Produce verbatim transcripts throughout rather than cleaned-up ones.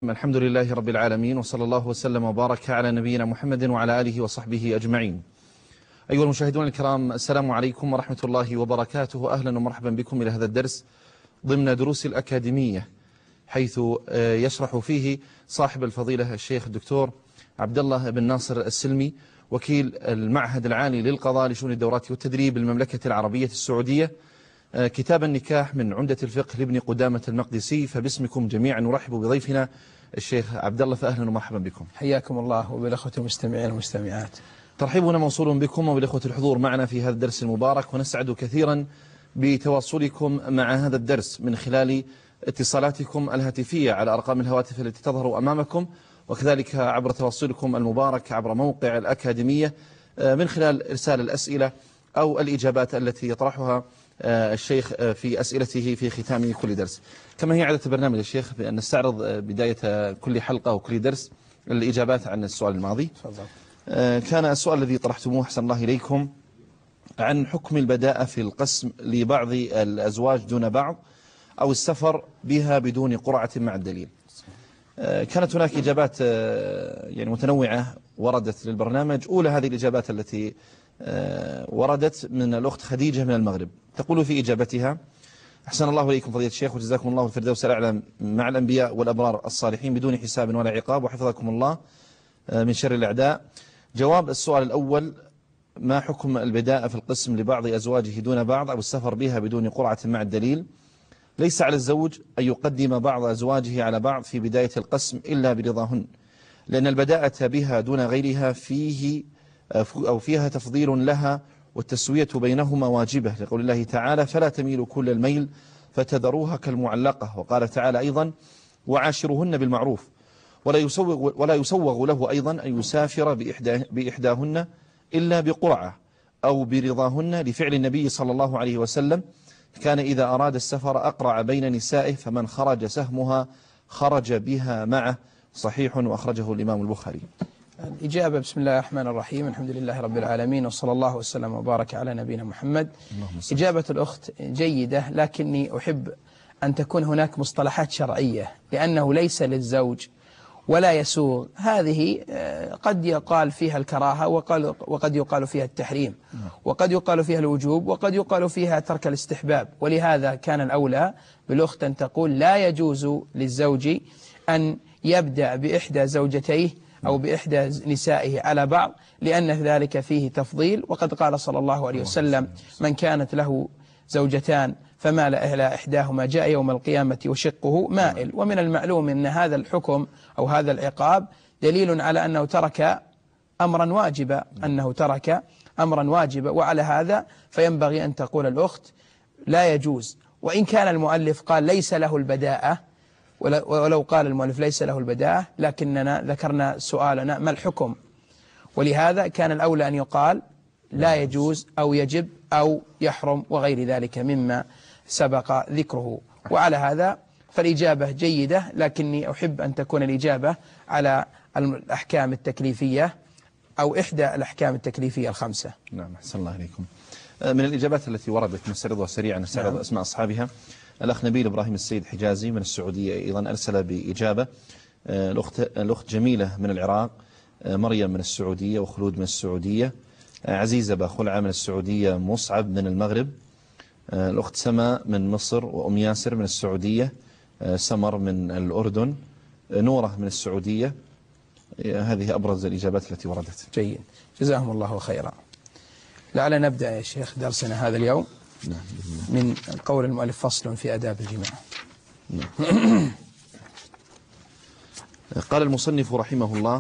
الحمد لله رب العالمين، وصلى الله وسلم وبارك على نبينا محمد وعلى آله وصحبه أجمعين. أيها المشاهدون الكرام، السلام عليكم ورحمة الله وبركاته. أهلا ومرحبا بكم إلى هذا الدرس ضمن دروس الأكاديمية، حيث يشرح فيه صاحب الفضيلة الشيخ الدكتور عبد الله بن ناصر السلمي، وكيل المعهد العالي للقضاء لشؤون الدورات والتدريب بالمملكة العربية السعودية، كتاب النكاح من عمدة الفقه لابن قدامة المقدسي. فباسمكم جميعا نرحب بضيفنا الشيخ عبد الله، فأهلا ومرحبا بكم. حياكم الله وبالأخوة المستمعين والمستمعات. ترحيبنا موصول بكم وبالأخوة الحضور معنا في هذا الدرس المبارك، ونسعد كثيرا بتواصلكم مع هذا الدرس من خلال اتصالاتكم الهاتفية على أرقام الهواتف التي تظهر أمامكم، وكذلك عبر تواصلكم المبارك عبر موقع الأكاديمية من خلال إرسال الأسئلة أو الإجابات التي يطرحها الشيخ في أسئلته في ختام كل درس. كما هي عادة البرنامج الشيخ، بأن نستعرض بداية كل حلقة وكل درس الإجابات عن السؤال الماضي. كان السؤال الذي طرحتموه حسن الله إليكم عن حكم البداءة في القسم لبعض الأزواج دون بعض، أو السفر بها بدون قرعة مع الدليل. كانت هناك إجابات يعني متنوعة وردت للبرنامج. أولى هذه الإجابات التي وردت من الأخت خديجة من المغرب، تقول في إجابتها: أحسن الله إليكم فضيلة الشيخ، وجزاكم الله الفردوس الأعلى مع الأنبياء والأبرار الصالحين بدون حساب ولا عقاب، وحفظكم الله من شر الأعداء. جواب السؤال الأول: ما حكم البداءة في القسم لبعض أزواجه دون بعض أو السفر بها بدون قرعة مع الدليل؟ ليس على الزوج أن يقدم بعض أزواجه على بعض في بداية القسم إلا برضاهن، لأن البداءة بها دون غيرها فيه أو فيها تفضيل لها، والتسوية بينهما واجبة، لقول الله تعالى: فلا تميلوا كل الميل فتذروها كالمعلقة. وقال تعالى أيضا: وعاشرهن بالمعروف. ولا يسوغ, ولا يسوغ له أيضا أن يسافر بإحدى بإحداهن إلا بقرعة أو برضاهن، لفعل النبي صلى الله عليه وسلم: كان إذا أراد السفر أقرع بين نسائه، فمن خرج سهمها خرج بها معه. صحيح، وأخرجه الإمام البخاري. الإجابة: بسم الله الرحمن الرحيم، الحمد لله رب العالمين، وصلى الله وسلم وبارك على نبينا محمد. إجابة الأخت جيدة، لكني أحب أن تكون هناك مصطلحات شرعية، لأنه ليس للزوج ولا يسوغ. هذه قد يقال فيها الكراهة، وقد يقال فيها التحريم، وقد يقال فيها الوجوب، وقد يقال فيها ترك الاستحباب. ولهذا كان الأولى بالأخت أن تقول: لا يجوز للزوج أن يبدأ بإحدى زوجتيه أو بإحدى نسائه على بعض، لأن ذلك فيه تفضيل. وقد قال صلى الله عليه وسلم: من كانت له زوجتان فمال إلى إحداهما جاء يوم القيامة وشقه مائل. ومن المعلوم أن هذا الحكم أو هذا العقاب دليل على أنه ترك أمرا واجبا، أنه ترك أمرا واجبا. وعلى هذا فينبغي أن تقول الأخت: لا يجوز. وإن كان المؤلف قال ليس له البداءة، ولو قال المؤلف ليس له البداءة، لكننا ذكرنا سؤالنا: ما الحكم؟ ولهذا كان الأولى أن يقال لا يجوز أو يجب أو يحرم وغير ذلك مما سبق ذكره. وعلى هذا فالإجابة جيدة، لكني أحب أن تكون الإجابة على الأحكام التكليفية أو إحدى الأحكام التكليفية الخمسة. نعم، أحسن الله عليكم. من الإجابات التي وردت نستعرضها سريعا، نستعرض نعم. أسماء أصحابها: الأخ نبيل إبراهيم السيد حجازي من السعودية أيضا أرسل بإجابة. الأخت, الأخت جميلة من العراق، مريم من السعودية، وخلود من السعودية، عزيزة باخلعة من السعودية، مصعب من المغرب، الأخت سما من مصر، وأم ياسر من السعودية، سمر من الأردن، نورة من السعودية. هذه أبرز الإجابات التي وردت. جيد، جزاهم الله خيرا. لعل نبدأ يا شيخ درسنا هذا اليوم من قول المؤلف: فصل في آداب الجماع. قال المصنف رحمه الله: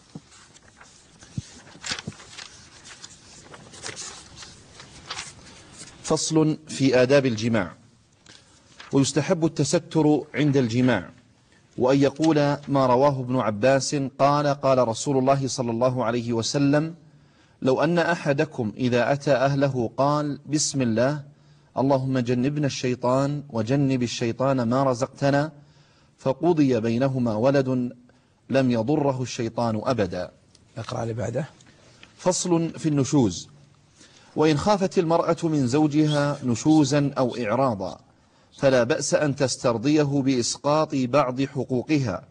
فصل في آداب الجماع. ويستحب التستر عند الجماع، وأن يقول ما رواه ابن عباس قال: قال رسول الله صلى الله عليه وسلم: لو أن أحدكم إذا أتى أهله قال: بسم الله، اللهم جنبنا الشيطان وجنب الشيطان ما رزقتنا، فقضي بينهما ولد لم يضره الشيطان أبدا. اقرأ اللي بعده. فصل في النشوز. وإن خافت المرأة من زوجها نشوزا أو إعراضا فلا بأس أن تسترضيه بإسقاط بعض حقوقها،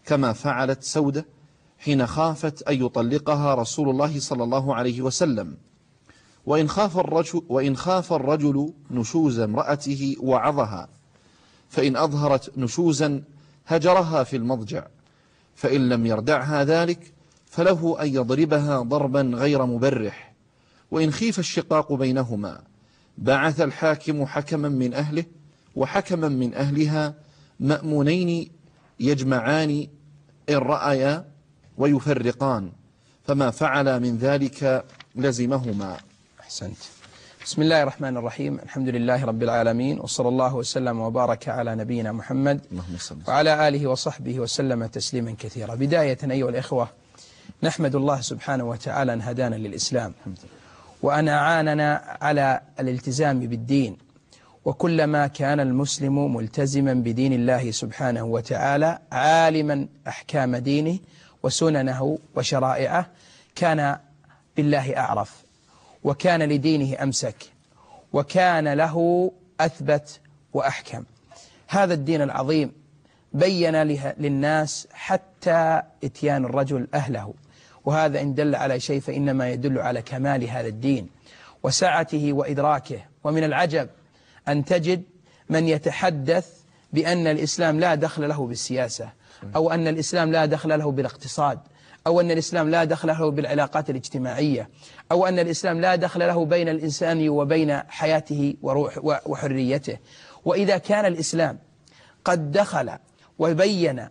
كما فعلت سودة حين خافت أن يطلقها رسول الله صلى الله عليه وسلم. وإن خاف الرجل, وإن خاف الرجل نشوز امرأته وعظها، فإن أظهرت نشوزا هجرها في المضجع، فإن لم يردعها ذلك فله أن يضربها ضربا غير مبرح. وإن خيف الشقاق بينهما بعث الحاكم حكما من أهله وحكما من أهلها مأمونين يجمعان إن رأيا ويفرقان، فما فعل من ذلك لزمهما. أحسنت. بسم الله الرحمن الرحيم، الحمد لله رب العالمين، وصلى الله وسلم وبارك على نبينا محمد وعلى آله وصحبه وسلم تسليما كثيرا. بداية أيها الإخوة، نحمد الله سبحانه وتعالى أن هدانا للإسلام وأن أعاننا على الالتزام بالدين، وكلما كان المسلم ملتزما بدين الله سبحانه وتعالى عالما أحكام دينه وسننه وشرائعه كان بالله أعرف، وكان لدينه أمسك، وكان له أثبت وأحكم. هذا الدين العظيم بين للناس حتى إتيان الرجل أهله، وهذا إن دل على شيء فإنما يدل على كمال هذا الدين وسعته وإدراكه. ومن العجب أن تجد من يتحدث بأن الإسلام لا دخل له بالسياسة، أو أن الإسلام لا دخل له بالاقتصاد، أو أن الإسلام لا دخل له بالعلاقات الاجتماعية، أو أن الإسلام لا دخل له بين الإنسان وبين حياته وروح وحريته. وإذا كان الإسلام قد دخل وبين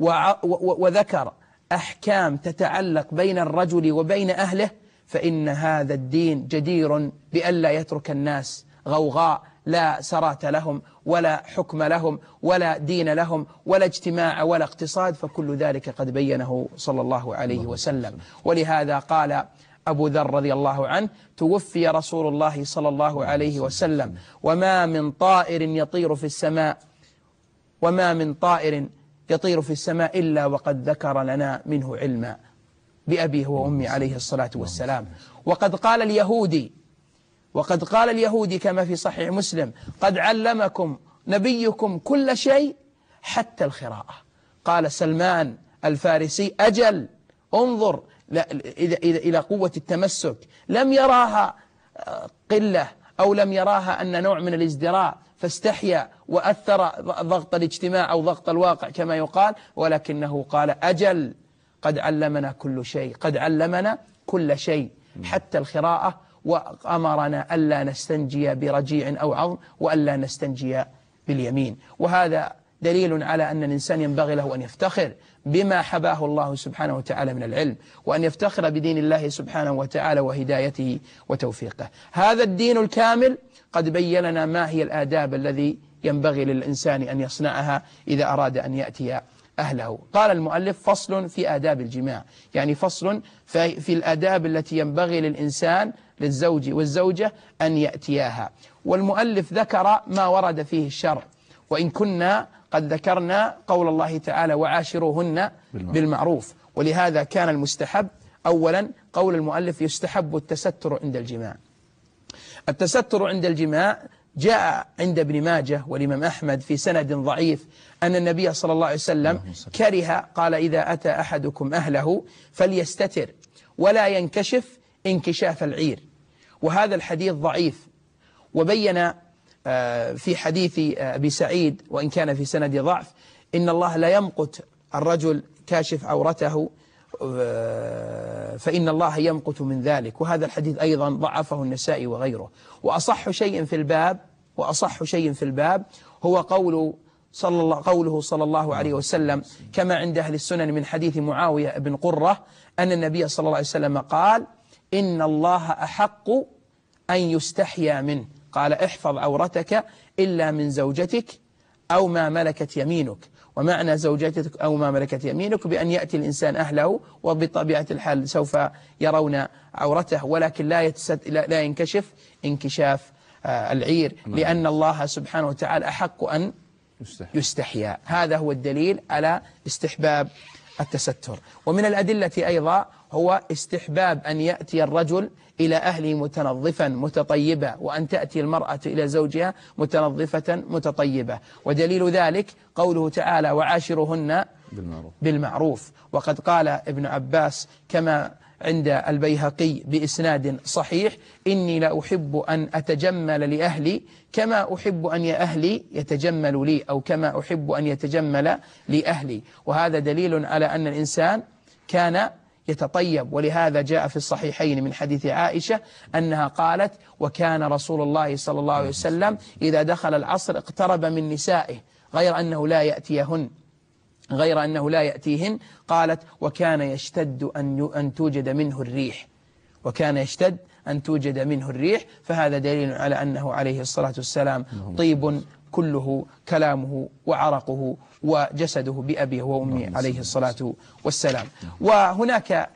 وذكر أحكام تتعلق بين الرجل وبين أهله، فإن هذا الدين جدير بألا يترك الناس غوغاء لا سرات لهم ولا حكم لهم ولا دين لهم ولا اجتماع ولا اقتصاد، فكل ذلك قد بينه صلى الله عليه وسلم. ولهذا قال أبو ذر رضي الله عنه: توفي رسول الله صلى الله عليه وسلم وما من طائر يطير في السماء وما من طائر يطير في السماء إلا وقد ذكر لنا منه علما، بأبيه وأمي عليه الصلاة والسلام. وقد قال اليهودي وقد قال اليهودي كما في صحيح مسلم: قد علمكم نبيكم كل شيء حتى الخراءة. قال سلمان الفارسي: أجل، انظر إلى قوة التمسك، لم يراها قلة أو لم يراها أن نوع من الازدراء فاستحيا وأثر ضغط الاجتماع أو ضغط الواقع كما يقال، ولكنه قال: أجل، قد علمنا كل شيء، قد علمنا كل شيء حتى الخراءة، وأمرنا ألا نستنجي برجيع أو عظم وألا نستنجي باليمين. وهذا دليل على أن الإنسان ينبغي له أن يفتخر بما حباه الله سبحانه وتعالى من العلم، وأن يفتخر بدين الله سبحانه وتعالى وهدايته وتوفيقه. هذا الدين الكامل قد بين لنا ما هي الآداب الذي ينبغي للإنسان أن يصنعها إذا أراد أن يأتي أهله. قال المؤلف: فصل في آداب الجماع، يعني فصل في الآداب التي ينبغي للإنسان للزوج والزوجة أن يأتياها. والمؤلف ذكر ما ورد فيه الشرع، وإن كنا قد ذكرنا قول الله تعالى: وعاشروهن بالمعروف. ولهذا كان المستحب أولا قول المؤلف: يستحب التستر عند الجماع. التستر عند الجماع جاء عند ابن ماجه والإمام أحمد في سند ضعيف أن النبي صلى الله عليه وسلم كره، قال: إذا أتى أحدكم أهله فليستتر ولا ينكشف انكشاف العير. وهذا الحديث ضعيف، وبين في حديث أبي سعيد وإن كان في سند ضعف إن الله لا يمقت الرجل كاشف عورته فإن الله يمقت من ذلك. وهذا الحديث أيضا ضعفه النسائي وغيره. وأصح شيء في الباب وأصح شيء في الباب هو قول صلى الله قوله صلى الله عليه وسلم كما عند أهل السنن من حديث معاوية بن قرة أن النبي صلى الله عليه وسلم قال: إن الله أحق أن يستحيا منه. قال: احفظ عورتك إلا من زوجتك أو ما ملكت يمينك. ومعنى زوجتك أو ما ملكت يمينك بأن يأتي الإنسان أهله، وبطبيعة الحال سوف يرون عورته، ولكن لا لا ينكشف انكشاف العير، لأن الله سبحانه وتعالى أحق أن يستحيا. هذا هو الدليل على استحباب التستر. ومن الأدلة أيضا هو استحباب أن يأتي الرجل إلى أهله متنظفا متطيبا، وأن تأتي المرأة إلى زوجها متنظفة متطيبة. ودليل ذلك قوله تعالى: وعاشرهن بالمعروف, بالمعروف. وقد قال ابن عباس كما عند البيهقي بإسناد صحيح: إني لا أحب أن أتجمل لأهلي كما أحب أن أهلي يتجملوا لي، أو كما أحب أن يتجمل لأهلي. وهذا دليل على أن الإنسان كان يتطيب. ولهذا جاء في الصحيحين من حديث عائشة أنها قالت: وكان رسول الله صلى الله عليه وسلم إذا دخل العصر اقترب من نسائه غير أنه لا يأتيهن غير أنه لا يأتيهن قالت: وكان يشتد أن أن توجد منه الريح وكان يشتد أن توجد منه الريح. فهذا دليل على أنه عليه الصلاة والسلام طيب كله كلامه وعرقه وجسده بأبيه وأمي عليه الصلاة والسلام. وهناك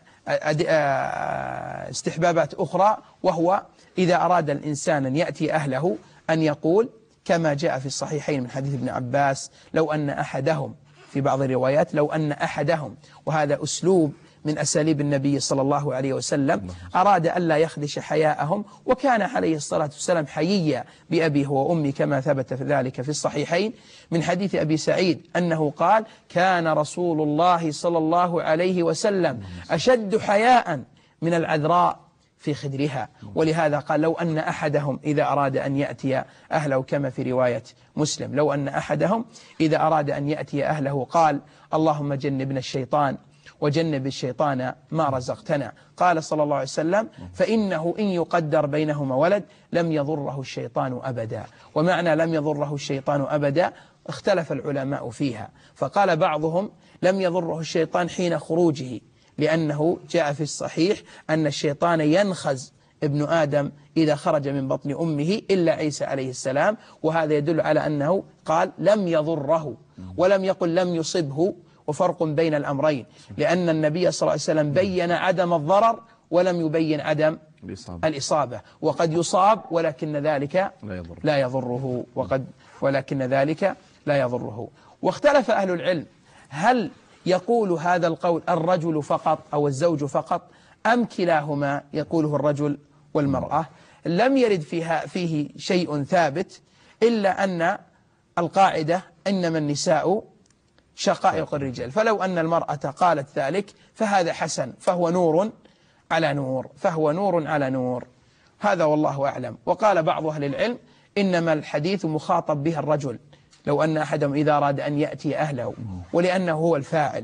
استحبابات أخرى، وهو إذا أراد الإنسان أن يأتي أهله أن يقول كما جاء في الصحيحين من حديث ابن عباس: لو أن أحدهم، في بعض الروايات لو أن أحدهم، وهذا أسلوب من أساليب النبي صلى الله عليه وسلم، أراد ألا يخدش حياءهم، وكان عليه الصلاة والسلام حييا بأبيه وأمي كما ثبت في ذلك في الصحيحين من حديث أبي سعيد أنه قال: كان رسول الله صلى الله عليه وسلم أشد حياء من العذراء في خدرها. ولهذا قال: لو أن أحدهم إذا أراد أن يأتي أهله، كما في رواية مسلم: لو أن أحدهم إذا أراد أن يأتي أهله قال: اللهم جنبنا الشيطان وجنب الشيطان ما رزقتنا. قال صلى الله عليه وسلم: فإنه إن يقدر بينهما ولد لم يضره الشيطان أبدا. ومعنى لم يضره الشيطان أبدا اختلف العلماء فيها، فقال بعضهم: لم يضره الشيطان حين خروجه، لأنه جاء في الصحيح أن الشيطان ينخز ابن آدم إذا خرج من بطن أمه إلا عيسى عليه السلام. وهذا يدل على أنه قال لم يضره ولم يقل لم يصبه، وفرق بين الأمرين، لأن النبي صلى الله عليه وسلم بين عدم الضرر ولم يبين عدم الإصابة, الإصابة. وقد يصاب ولكن ذلك لا, يضر. لا يضره وقد ولكن ذلك لا يضره. واختلف أهل العلم: هل يقول هذا القول الرجل فقط أو الزوج فقط، أم كلاهما يقوله الرجل والمرأة؟ لم يرد فيها فيه شيء ثابت، إلا أن القاعدة إنما النساء شقائق الرجال، فلو أن المرأة قالت ذلك فهذا حسن، فهو نور على نور فهو نور على نور هذا والله أعلم. وقال بعض أهل العلم: إنما الحديث مخاطب به الرجل، لو أن أحدهم إذا أراد أن يأتي أهله، ولأنه هو الفاعل،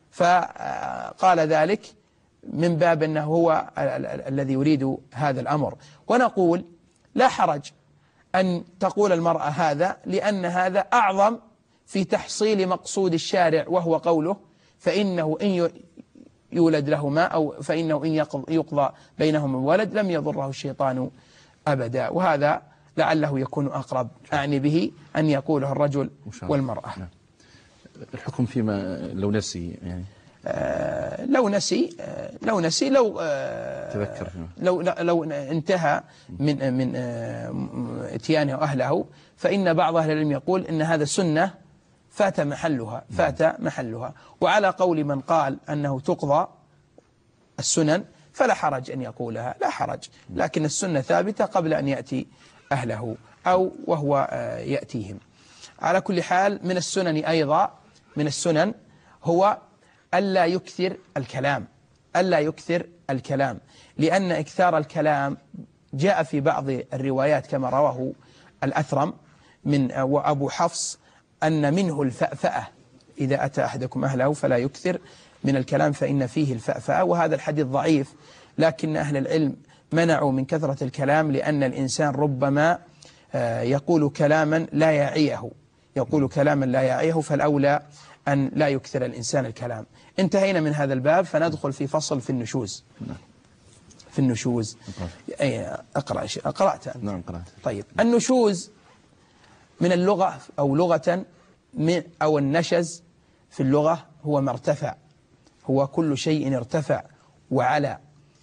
فقال ذلك من باب أنه هو الذي يريد هذا الأمر. ونقول لا حرج أن تقول المرأة هذا، لأن هذا أعظم في تحصيل مقصود الشارع، وهو قوله: فإنه إن يولد لهما أو فإنه إن يقضى بينهما ولد لم يضره الشيطان أبدا. وهذا لعله يكون أقرب، أعني به أن يقوله الرجل والمرأة. الحكم فيما لو نسي يعني آه لو نسي آه لو نسي لو آه تذكر لو لو انتهى من من آه اتيانه أهله، فإن بعض أهل العلم يقول إن هذا سنة فات محلها فات محلها وعلى قول من قال أنه تقضى السنن فلا حرج أن يقولها، لا حرج، لكن السنة ثابتة قبل أن يأتي أهله أو وهو يأتيهم. على كل حال من السنن أيضا من السنن هو ألا يكثر الكلام ألا يكثر الكلام لأن إكثار الكلام جاء في بعض الروايات كما رواه الأثرم من وأبو حفص أن منه الفأفأة، إذا أتى أحدكم أهله فلا يكثر من الكلام فإن فيه الفأفأة. وهذا الحديث ضعيف، لكن أهل العلم منعوا من كثرة الكلام، لأن الإنسان ربما يقول كلاما لا يعيه يقول كلاما لا يعيه فالأولى أن لا يكثر الإنسان الكلام. انتهينا من هذا الباب، فندخل في فصل في النشوز. في النشوز أقرأ شيء قرأت أنت؟ نعم قرأت. طيب، النشوز من اللغة أو لغة أو النشز في اللغة هو ما ارتفع، هو كل شيء ارتفع وعلى،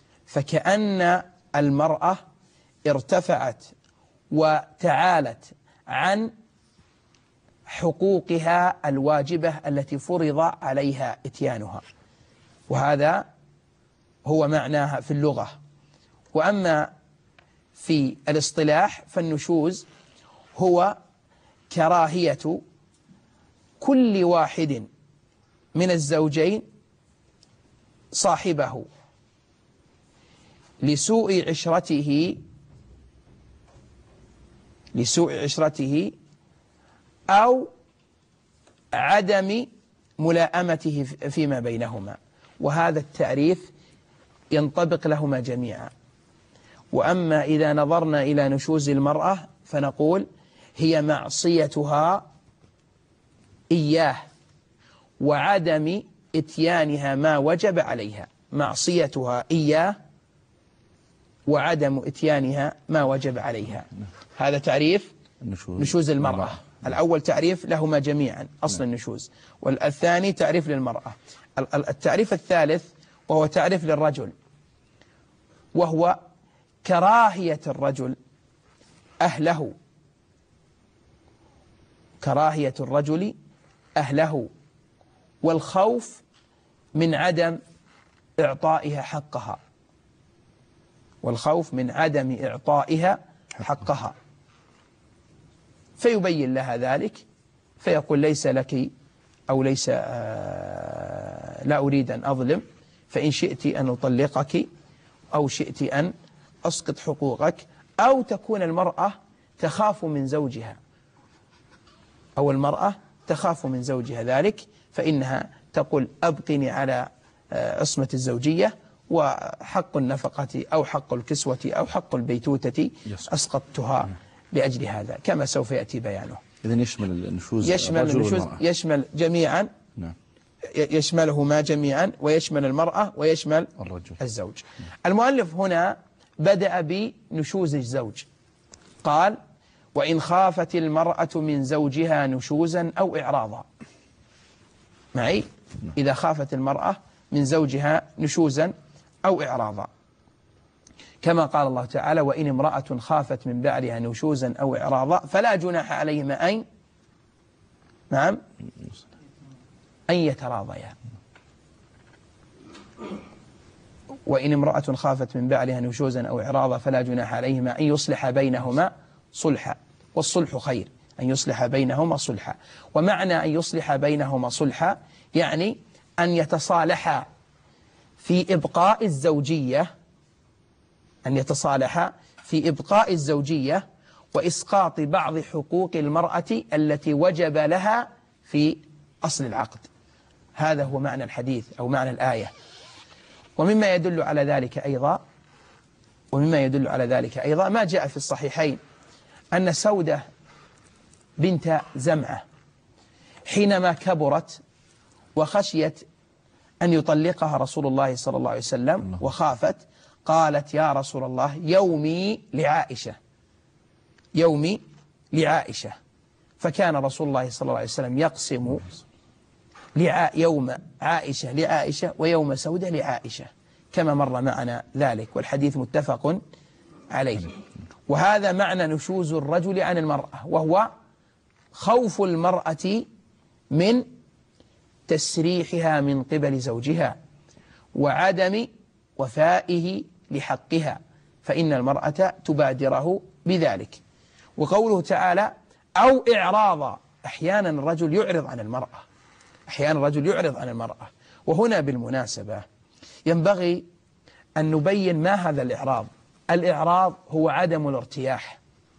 فكأن المرأة ارتفعت وتعالت عن حقوقها الواجبة التي فرض عليها إتيانها، وهذا هو معناها في اللغة. وأما في الاصطلاح فالنشوز هو كراهية كل واحد من الزوجين صاحبه لسوء عشرته لسوء عشرته أو عدم ملائمته فيما بينهما، وهذا التعريف ينطبق لهما جميعا. وأما إذا نظرنا إلى نشوز المرأة فنقول هي معصيتها إياه وعدم إتيانها ما وجب عليها، معصيتها إياه وعدم إتيانها ما وجب عليها. هذا تعريف النشوز. نشوز المرأة. الأول تعريف لهما جميعا أصل النشوز، والثاني تعريف للمرأة. التعريف الثالث وهو تعريف للرجل، وهو كراهية الرجل أهله كراهية الرجل أهله والخوف من عدم إعطائها حقها والخوف من عدم إعطائها حقها فيبين لها ذلك، فيقول ليس لك أو ليس آه لا أريد أن أظلم، فإن شئت أن أطلقك أو شئت أن أسقط حقوقك. أو تكون المرأة تخاف من زوجها أو المرأة تخاف من زوجها ذلك، فإنها تقول أبقني على عصمة الزوجية، وحق النفقة أو حق الكسوة أو حق البيتوتة أسقطتها لأجل هذا، كما سوف يأتي بيانه. إذن يشمل النشوز يشمل النشوز يشمل جميعا. نعم. يشملهما جميعا، ويشمل المرأة ويشمل الرجل. الزوج. المؤلف هنا بدأ بنشوز الزوج، قال وإن خافت المرأة من زوجها نشوزا أو إعراضا. معي؟ إذا خافت المرأة من زوجها نشوزا أو إعراضا، كما قال الله تعالى وإن امرأة خافت من بعلها نشوزا أو إعراضا فلا جناح عليهما أن نعم أن يتراضيا. وإن امرأة خافت من بعلها نشوزا أو إعراضا فلا جناح عليهما أن يصلح بينهما صلحا، والصلح خير، أن يصلح بينهما صلحا. ومعنى أن يصلح بينهما صلحا يعني أن يتصالحا في إبقاء الزوجية أن يتصالحا في إبقاء الزوجية وإسقاط بعض حقوق المرأة التي وجب لها في أصل العقد. هذا هو معنى الحديث أو معنى الآية. ومما يدل على ذلك أيضا ومما يدل على ذلك أيضا ما جاء في الصحيحين أن سودة بنت زمعة حينما كبرت وخشيت أن يطلقها رسول الله صلى الله عليه وسلم وخافت، قالت يا رسول الله يومي لعائشة يومي لعائشة فكان رسول الله صلى الله عليه وسلم يقسم يوم عائشة لعائشة ويوم سودة لعائشة، كما مر معنا ذلك، والحديث متفق عليه. وهذا معنى نشوز الرجل عن المرأة، وهو خوف المرأة من تسريحها من قبل زوجها وعدم وفائه لحقها، فإن المرأة تبادره بذلك. وقوله تعالى أو إعراضا، أحيانا الرجل يعرض عن المرأة أحيانا الرجل يعرض عن المرأة وهنا بالمناسبة ينبغي أن نبين ما هذا الإعراض. الإعراض هو عدم الارتياح،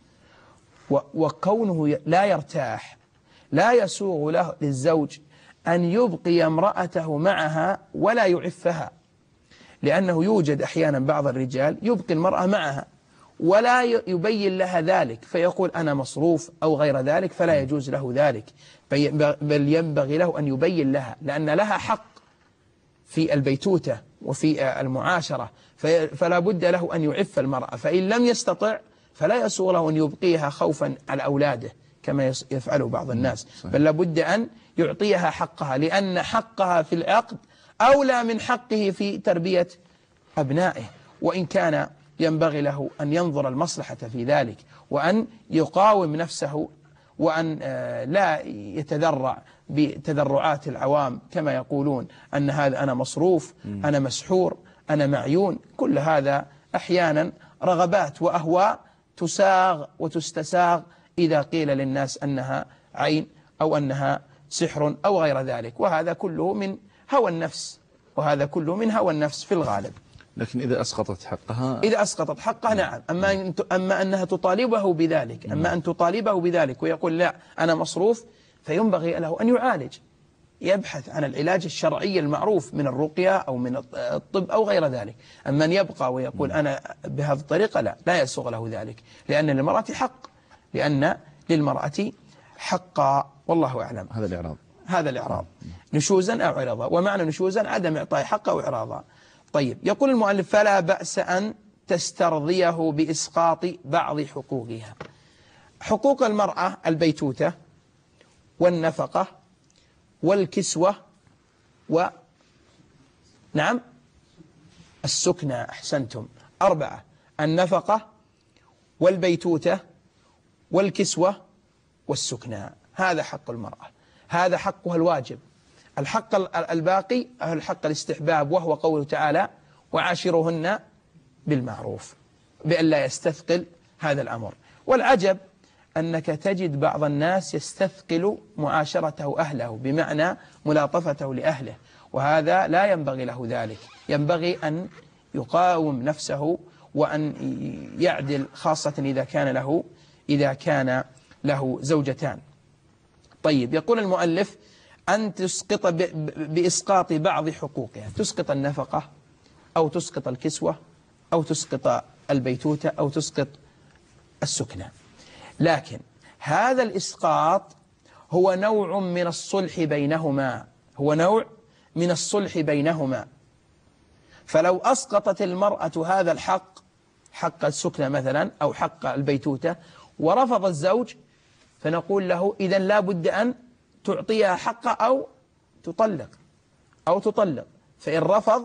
وكونه لا يرتاح لا يسوغ له للزوج أن يبقي امرأته معها ولا يعفها، لأنه يوجد أحيانا بعض الرجال يبقي المرأة معها ولا يبين لها ذلك، فيقول أنا مصروف أو غير ذلك، فلا يجوز له ذلك، بل ينبغي له أن يبين لها، لأن لها حق في البيتوتة وفي المعاشرة، فلا بد له أن يعف المرأة، فإن لم يستطع فلا يسوغ له أن يبقيها خوفا على أولاده كما يفعله بعض الناس، بل لابد أن يعطيها حقها، لأن حقها في العقد أولى من حقه في تربية أبنائه، وإن كان ينبغي له أن ينظر المصلحة في ذلك وأن يقاوم نفسه وأن لا يتذرع بتذرعات العوام كما يقولون أن هذا أنا مصروف، أنا مسحور، أنا معيون. كل هذا أحيانا رغبات وأهواء تساغ وتستساغ إذا قيل للناس أنها عين أو أنها سحر أو غير ذلك، وهذا كله من هوى النفس، وهذا كله من هوى النفس في الغالب. لكن إذا أسقطت حقها إذا أسقطت حقها نعم. أما, أن أما أنها تطالبه بذلك، أما أن تطالبه بذلك ويقول لا أنا مصروف، فينبغي له أن يعالج، يبحث عن العلاج الشرعي المعروف من الرقية أو من الطب أو غير ذلك. أما أن يبقى ويقول أنا بهذه الطريقة، لا لا يسوغ له ذلك، لأن للمرأة حق، لأن للمرأة حقا، والله أعلم. هذا الإعراض، هذا الإعراض نشوزا أو عرضا، ومعنى نشوزا عدم إعطاء حق أو إعراضا. طيب، يقول المؤلف فلا بأس أن تسترضيه بإسقاط بعض حقوقها. حقوق المرأة البيتوتة والنفقة والكسوة و نعم السكنى، أحسنتم، أربعة: النفقة والبيتوتة والكسوة والسكنى، هذا حق المرأة، هذا حقها الواجب. الحق الباقي هو الحق الاستحباب، وهو قوله تعالى وعاشرهن بالمعروف، بأن لا يستثقل هذا الأمر. والعجب أنك تجد بعض الناس يستثقل معاشرته أهله، بمعنى ملاطفته لأهله، وهذا لا ينبغي له ذلك. ينبغي أن يقاوم نفسه وأن يعدل، خاصة إذا كان له إذا كان له زوجتان. طيب، يقول المؤلف أن تسقط بإسقاط بعض حقوقها، تسقط النفقة أو تسقط الكسوة أو تسقط البيتوتة أو تسقط السكنى. لكن هذا الإسقاط هو نوع من الصلح بينهما، هو نوع من الصلح بينهما. فلو أسقطت المرأة هذا الحق، حق السكنى مثلا أو حق البيتوتة، ورفض الزوج، فنقول له إذن لا بد أن تعطيها حق أو تطلق أو تطلق. فإن رفض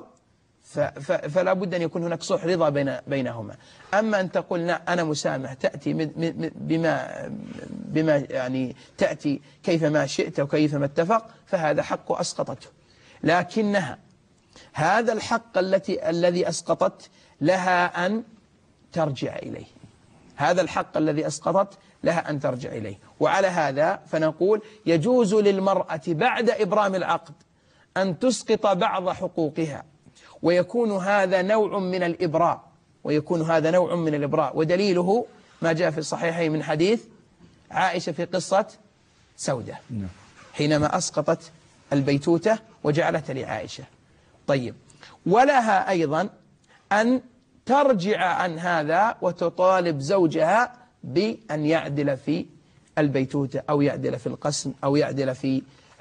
فلا بد أن يكون هناك صلح رضا بين بينهما. أما أن تقول أنا مسامح، تأتي بما بما يعني تأتي كيفما شئت وكيفما اتفق، فهذا حق أسقطته. لكنها هذا الحق التي الذي أسقطت لها أن ترجع إليه، هذا الحق الذي أسقطت لها أن ترجع إليه. وعلى هذا فنقول يجوز للمرأة بعد إبرام العقد أن تسقط بعض حقوقها، ويكون هذا نوع من الإبراء، ويكون هذا نوع من الإبراء. ودليله ما جاء في الصحيحين من حديث عائشة في قصة سودة حينما أسقطت البيتوتة وجعلتها لعائشة. طيب، ولها أيضا أن ترجع عن هذا وتطالب زوجها بأن يعدل في البيتوتة أو يعدل في القسم أو يعدل في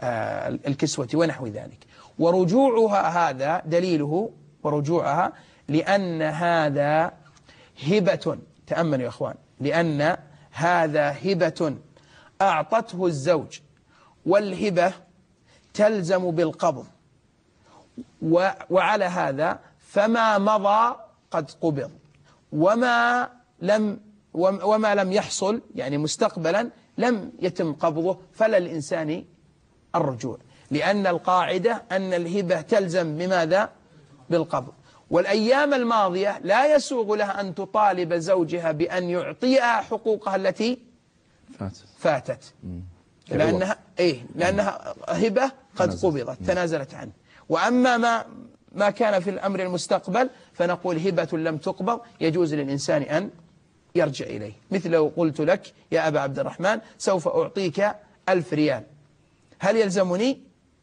الكسوة ونحو ذلك. ورجوعها هذا دليله، ورجوعها لأن هذا هبة، تأملوا يا أخوان، لأن هذا هبة أعطته الزوج، والهبة تلزم بالقبض، وعلى هذا فما مضى قد قبض، وما لم وما لم يحصل يعني مستقبلا لم يتم قبضه، فلا الإنسان الرجوع، لأن القاعدة أن الهبة تلزم بماذا؟ بالقبض. والأيام الماضية لا يسوغ لها أن تطالب زوجها بأن يعطيها حقوقها التي فاتت, فاتت. لأنها, إيه؟ لأنها هبة قد قبضت، تنازلت عنه. وأما ما ما كان في الأمر المستقبل فنقول هبة لم تقبض، يجوز للإنسان أن يرجع إليه. مثل لو قلت لك يا أبا عبد الرحمن سوف أعطيك ألف ريال، هل يلزمني؟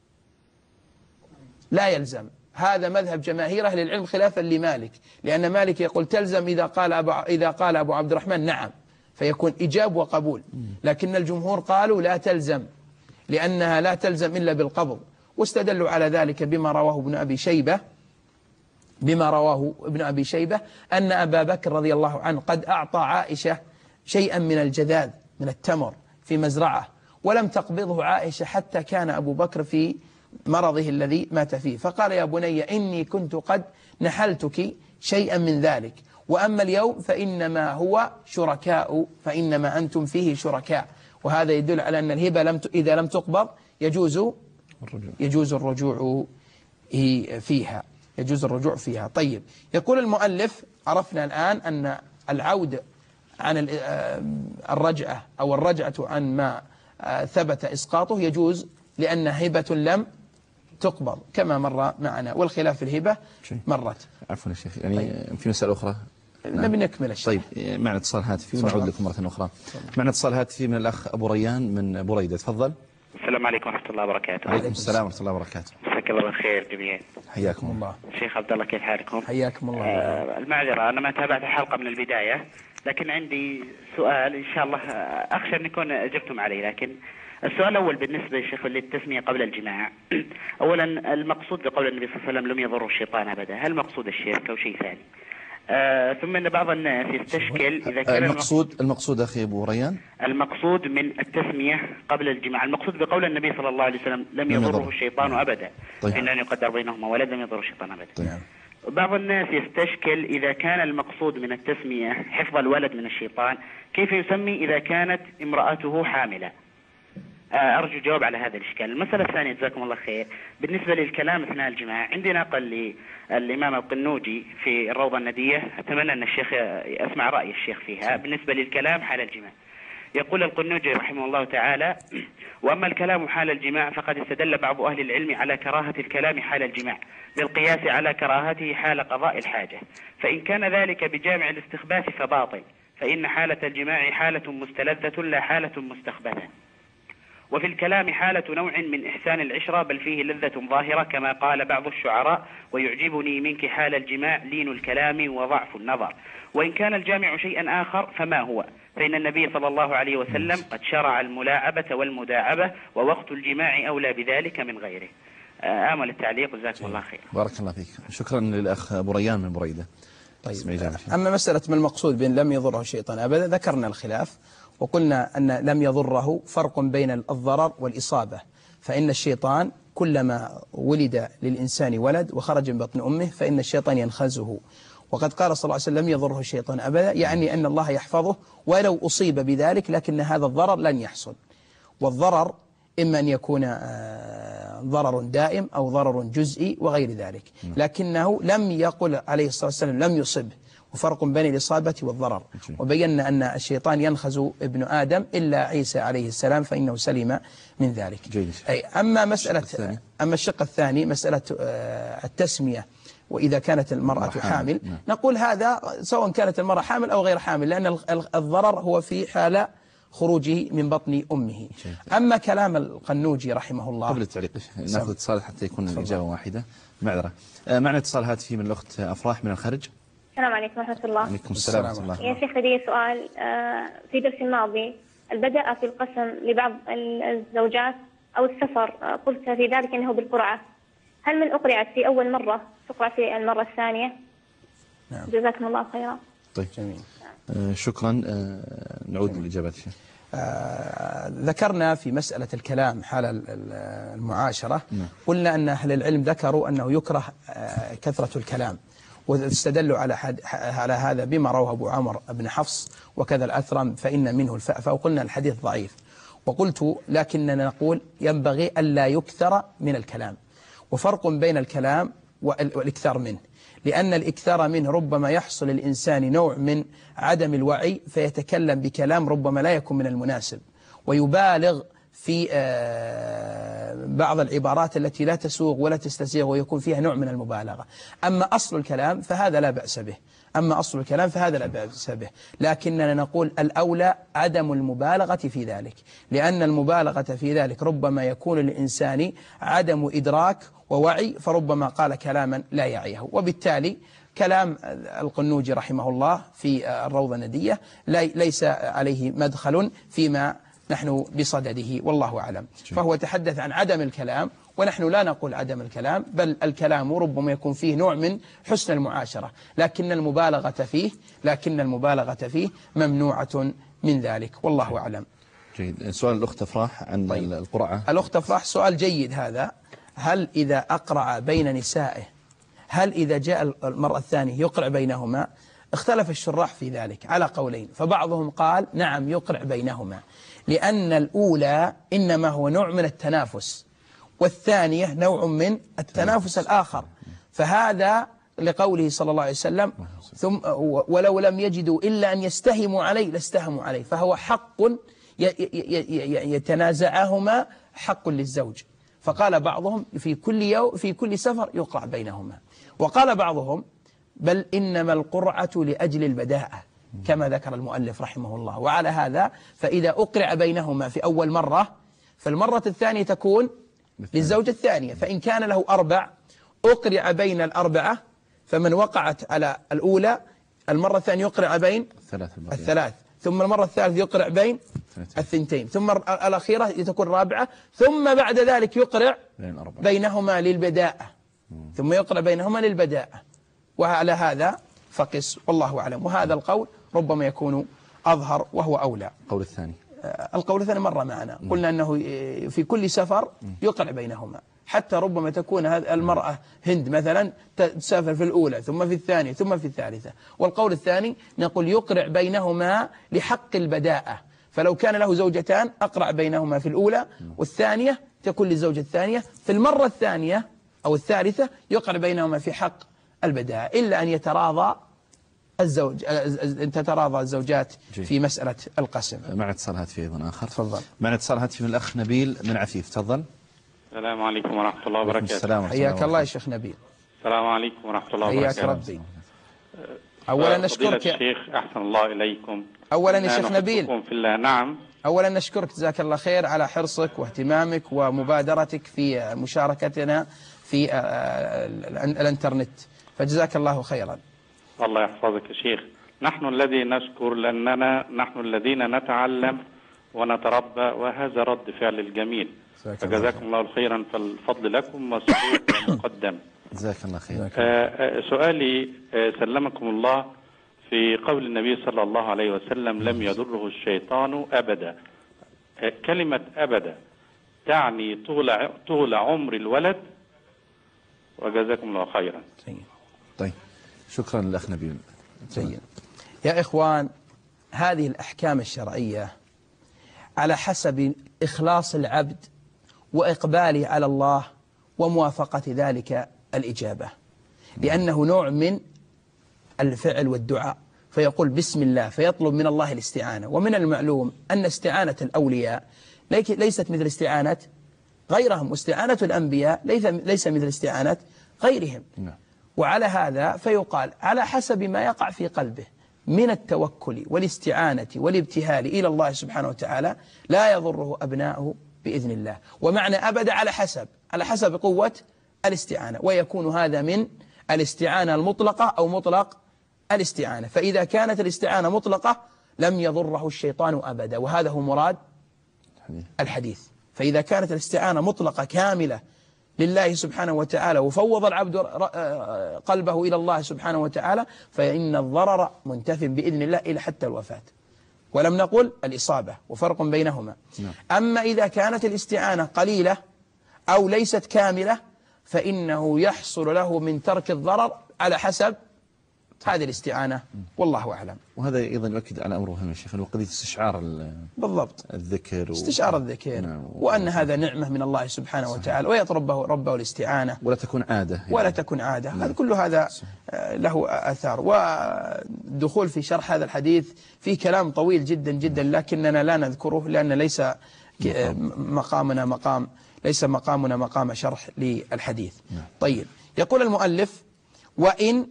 لا يلزم. هذا مذهب جماهير أهل العلم خلافا لمالك، لأن مالك يقول تلزم إذا قال أبو, إذا قال أبو عبد الرحمن نعم، فيكون إجاب وقبول. لكن الجمهور قالوا لا تلزم، لأنها لا تلزم إلا بالقبض، واستدلوا على ذلك بما رواه ابن أبي شيبة بما رواه ابن أبي شيبة أن أبا بكر رضي الله عنه قد أعطى عائشة شيئا من الجذاذ من التمر في مزرعة، ولم تقبضه عائشة حتى كان أبو بكر في مرضه الذي مات فيه، فقال يا بني إني كنت قد نحلتك شيئا من ذلك، وأما اليوم فإنما هو شركاء، فإنما أنتم فيه شركاء. وهذا يدل على أن الهبة لم إذا لم تقبض يجوز يجوز الرجوع فيها يجوز الرجوع فيها. طيب، يقول المؤلف عرفنا الآن أن العود عن الرجعة أو الرجعة عن ما ثبت إسقاطه يجوز لأن هبة لم تقبض كما مر معنا، والخلاف في الهبة مرت. عفوا يا شيخ، يعني طيب. في مسألة أخرى نبي نكمل الشيء. طيب معنا اتصال هاتفي ونعود لكم مرة أخرى. معنا اتصال هاتفي من الأخ أبو ريان من بريدة، تفضل. السلام عليكم ورحمة الله وبركاته. وعليكم السلام ورحمة الله وبركاته. مساك الله بالخير جميعا. حياكم الله. شيخ عبد الله كيف حالكم؟ حياكم الله. آه المعذرة أنا ما تابعت الحلقة من البداية، لكن عندي سؤال إن شاء الله أخشى أن يكون أجبتم عليه. لكن السؤال الأول بالنسبة يا شيخ للتسمية قبل الجماع. أولا المقصود بقول النبي صلى الله عليه وسلم لم يضره الشيطان أبدا، هل مقصود الشرك أو شيء ثاني؟ آه ثم ان بعض الناس يستشكل اذا كان المقصود المقصود اخي ابو ريان المقصود من التسميه قبل الجماع، المقصود بقول النبي صلى الله عليه وسلم لم يضره الشيطان ابدا، طيب. ان ان يقدر بينهما ولد لم يضره الشيطان ابدا. طيب. بعض الناس يستشكل اذا كان المقصود من التسميه حفظ الولد من الشيطان، كيف يسمي اذا كانت امراته حامله؟ أرجو جواب على هذا الإشكال. المسألة الثانية جزاكم الله خير، بالنسبة للكلام أثناء الجماع، عندي نقل للإمام القنوجي في الروضة الندية، أتمنى أن الشيخ أسمع رأي الشيخ فيها بالنسبة للكلام حال الجماع. يقول القنوجي رحمه الله تعالى: وأما الكلام حال الجماع فقد استدل بعض أهل العلم على كراهة الكلام حال الجماع بالقياس على كراهته حال قضاء الحاجة، فإن كان ذلك بجامع الاستخباث فباطل، فإن حالة الجماع حالة مستلذة لا حالة مستخبثة، وفي الكلام حالة نوع من إحسان العشرة بل فيه لذة ظاهرة كما قال بعض الشعراء: ويعجبني منك حال الجماع لين الكلام وضعف النظر. وإن كان الجامع شيئا آخر فما هو؟ فإن النبي صلى الله عليه وسلم قد شرع الملاعبة والمداعبة، ووقت الجماع أولى بذلك من غيره. آمل التعليق جزاكم الله خير. بارك الله فيك. شكرا للأخ أبو ريان من بريدة. طيب. أما مسألة ما المقصود بأن لم يضره الشيطان أبدا، ذكرنا الخلاف وقلنا أن لم يضره فرق بين الضرر والإصابة، فإن الشيطان كلما ولد للإنسان ولد وخرج من بطن أمه فإن الشيطان ينخزه، وقد قال صلى الله عليه وسلم لم يضره الشيطان أبدا، يعني أن الله يحفظه ولو أصيب بذلك، لكن هذا الضرر لن يحصل. والضرر إما أن يكون ضرر دائم أو ضرر جزئي وغير ذلك، لكنه لم يقل عليه الصلاة والسلام لم يصبه، وفرق بين الإصابة والضرر. وبينا أن الشيطان ينخز ابن آدم إلا عيسى عليه السلام فإنه سلم من ذلك. أي أما مسألة أما الشق الثاني مسألة التسمية، وإذا كانت المرأة حامل نقول هذا سواء كانت المرأة حامل أو غير حامل، لأن الضرر هو في حال خروجه من بطن أمه. أما كلام القنوجي رحمه الله، قبل التعليق نأخذ اتصال حتى يكون الإجابة واحدة. معذرة. معنا اتصال هاتفي من الأخت أفراح من الخارج. السلام عليكم ورحمة الله. وعليكم السلام ورحمة الله. يا شيخ لدي سؤال. في درس الماضي البدء في القسم لبعض الزوجات أو السفر قلت في ذلك أنه بالقرعة، هل من أقرعت في أول مرة تقرأ في المرة الثانية؟ نعم. جزاكم الله خيرا. طيب جميل. آه شكرا. آه نعود للإجابات. آه ذكرنا في مسألة الكلام حال المعاشرة، نعم. قلنا أن أهل العلم ذكروا أنه يكره آه كثرة الكلام، واستدلوا على على هذا بما رواه أبو عمر بن حفص وكذا الأثرم فإن منه الفأفة، وقلنا الحديث ضعيف. وقلت لكننا نقول ينبغي ألا يكثر من الكلام، وفرق بين الكلام والإكثار منه، لأن الإكثار منه ربما يحصل الإنسان نوع من عدم الوعي فيتكلم بكلام ربما لا يكون من المناسب، ويبالغ في بعض العبارات التي لا تسوغ ولا تستسيغ ويكون فيها نوع من المبالغة. أما أصل الكلام فهذا لا بأس به أما أصل الكلام فهذا لا بأس به لكننا نقول الأولى عدم المبالغة في ذلك، لأن المبالغة في ذلك ربما يكون للإنسان عدم إدراك ووعي، فربما قال كلاما لا يعيه. وبالتالي كلام القنوجي رحمه الله في الروضة الندية ليس عليه مدخل فيما نحن بصدده والله أعلم. فهو تحدث عن عدم الكلام، ونحن لا نقول عدم الكلام، بل الكلام ربما يكون فيه نوع من حسن المعاشرة، لكن المبالغة فيه لكن المبالغة فيه ممنوعة من ذلك والله أعلم. جيد. سؤال الأخت أفراح عن طيب. القرعة. الأخت أفراح سؤال جيد هذا. هل إذا أقرع بين نسائه، هل إذا جاء المرأة الثانية يقرع بينهما؟ اختلف الشراح في ذلك على قولين، فبعضهم قال نعم يقرع بينهما، لأن الأولى إنما هو نوع من التنافس، والثانية نوع من التنافس الآخر، فهذا لقوله صلى الله عليه وسلم ثم ولو لم يجدوا إلا أن يستهموا عليه لاستهموا عليه، فهو حق يتنازعهما حق للزوج، فقال بعضهم في كل يوم في كل سفر يقرع بينهما، وقال بعضهم بل إنما القرعة لأجل البداءة كما ذكر المؤلف رحمه الله. وعلى هذا فإذا أقرع بينهما في أول مرة فالمرة الثانية تكون للزوجة الثانية، فإن كان له أربع أقرع بين الأربعة، فمن وقعت على الأولى المرة الثانية يقرع بين الثلاث, الثلاث، ثم المرة الثالثة يقرع بين الثنتين، ثم الأخيرة تكون رابعة، ثم بعد ذلك يقرع بينهما للبداءة، ثم يقرع بينهما للبداءة. وعلى هذا فقس والله أعلم. وهذا القول ربما يكون أظهر وهو أولى. القول الثاني القول الثاني مرة معنا قلنا أنه في كل سفر يقرع بينهما، حتى ربما تكون هذه المرأة هند مثلا تسافر في الأولى ثم في الثانية ثم في الثالثة. والقول الثاني نقول يقرع بينهما لحق البداءة، فلو كان له زوجتان أقرع بينهما في الأولى والثانية تكون للزوجة الثانية، في المرة الثانية أو الثالثة يقرع بينهما في حق البداءة، إلا أن يتراضى الزوج أن تتراضى الزوجات جي. في مسألة القسم. معنا اتصال هاتفي أيضا آخر. تفضل. معنا اتصال هاتفي من الأخ نبيل من عفيف. تفضل. السلام عليكم ورحمة الله وبركاته. السلام. حياك الله يا شيخ نبيل. السلام عليكم ورحمة الله وبركاته. حياك ربي. أولا نشكرك يا شيخ، أحسن الله إليكم. أولا يا شيخ نبيل في الله. نعم. أولا نشكرك جزاك الله خير على حرصك واهتمامك ومبادرتك في مشاركتنا في الانترنت، فجزاك الله خيرا. الله يحفظك يا شيخ. نحن الذي نشكر لأننا نحن الذين نتعلم ونتربى، وهذا رد فعل الجميل، فجزاكم الله خيرا، فالفضل لكم والسرور مقدم. جزاك الله خير. سؤالي سلمكم الله في قول النبي صلى الله عليه وسلم لم يضره الشيطان أبدا، كلمة أبدا تعني طول طول عمر الولد، وجزاكم الله خيرا. طيب شكرا للأخ نبيل. جيد. يا إخوان، هذه الأحكام الشرعية على حسب إخلاص العبد وإقباله على الله وموافقة ذلك الإجابة، لأنه نوع من الفعل والدعاء، فيقول بسم الله فيطلب من الله الاستعانة. ومن المعلوم أن استعانة الأولياء ليست مثل استعانة غيرهم، واستعانة الأنبياء ليس مثل استعانة غيرهم. وعلى هذا فيقال على حسب ما يقع في قلبه من التوكل والاستعانة والابتهال إلى الله سبحانه وتعالى لا يضره أبناؤه بإذن الله. ومعنى أبدا على حسب على حسب قوة الاستعانة، ويكون هذا من الاستعانة المطلقة أو مطلق الاستعانة. فإذا كانت الاستعانة مطلقة لم يضره الشيطان أبدا، وهذا هو مراد الحديث. فإذا كانت الاستعانة مطلقة كاملة لله سبحانه وتعالى وفوض العبد قلبه إلى الله سبحانه وتعالى، فإن الضرر منتف بإذن الله إلى حتى الوفاة. ولم نقل الإصابة، وفرق بينهما. أما إذا كانت الاستعانة قليلة أو ليست كاملة فإنه يحصل له من ترك الضرر على حسب هذه الاستعانة، والله أعلم. وهذا أيضا يؤكد على أمره يا شيخ، وقضية استشعار بالضبط الذكر و... استشعار الذكر نعم. وأن هذا نعمة من الله سبحانه صحيح. وتعالى، ويطلب ربه الاستعانة ولا تكون عادة يعني. ولا تكون عادة نعم. هذا كل هذا صحيح. له أثار. والدخول في شرح هذا الحديث فيه كلام طويل جدا جدا، لكننا لا نذكره لأن ليس مقامنا مقام ليس مقامنا مقام شرح للحديث نعم. طيب، يقول المؤلف وإن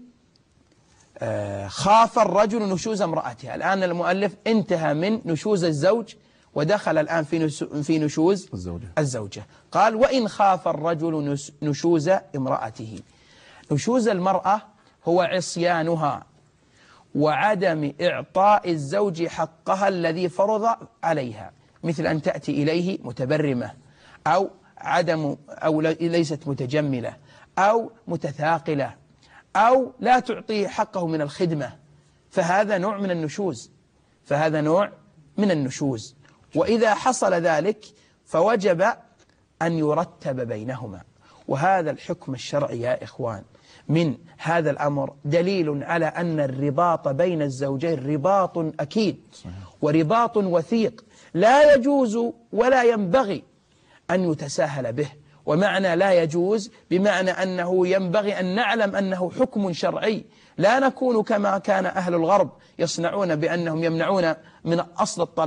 خاف الرجل نشوز امرأتها. الآن المؤلف انتهى من نشوز الزوج ودخل الآن في في نشوز الزوجة. الزوجة قال وإن خاف الرجل نشوز امرأته. نشوز المرأة هو عصيانها وعدم إعطاء الزوج حقها الذي فرض عليها، مثل أن تأتي إليه متبرمة أو عدم أو ليست متجملة أو متثاقلة أو لا تعطيه حقه من الخدمة، فهذا نوع من النشوز فهذا نوع من النشوز. وإذا حصل ذلك فوجب أن يرتب بينهما. وهذا الحكم الشرعي يا إخوان من هذا الأمر دليل على أن الرباط بين الزوجين رباط أكيد ورباط وثيق لا يجوز ولا ينبغي أن يتساهل به. ومعنى لا يجوز بمعنى أنه ينبغي أن نعلم أنه حكم شرعي، لا نكون كما كان أهل الغرب يصنعون بأنهم يمنعون من أصل الطلاق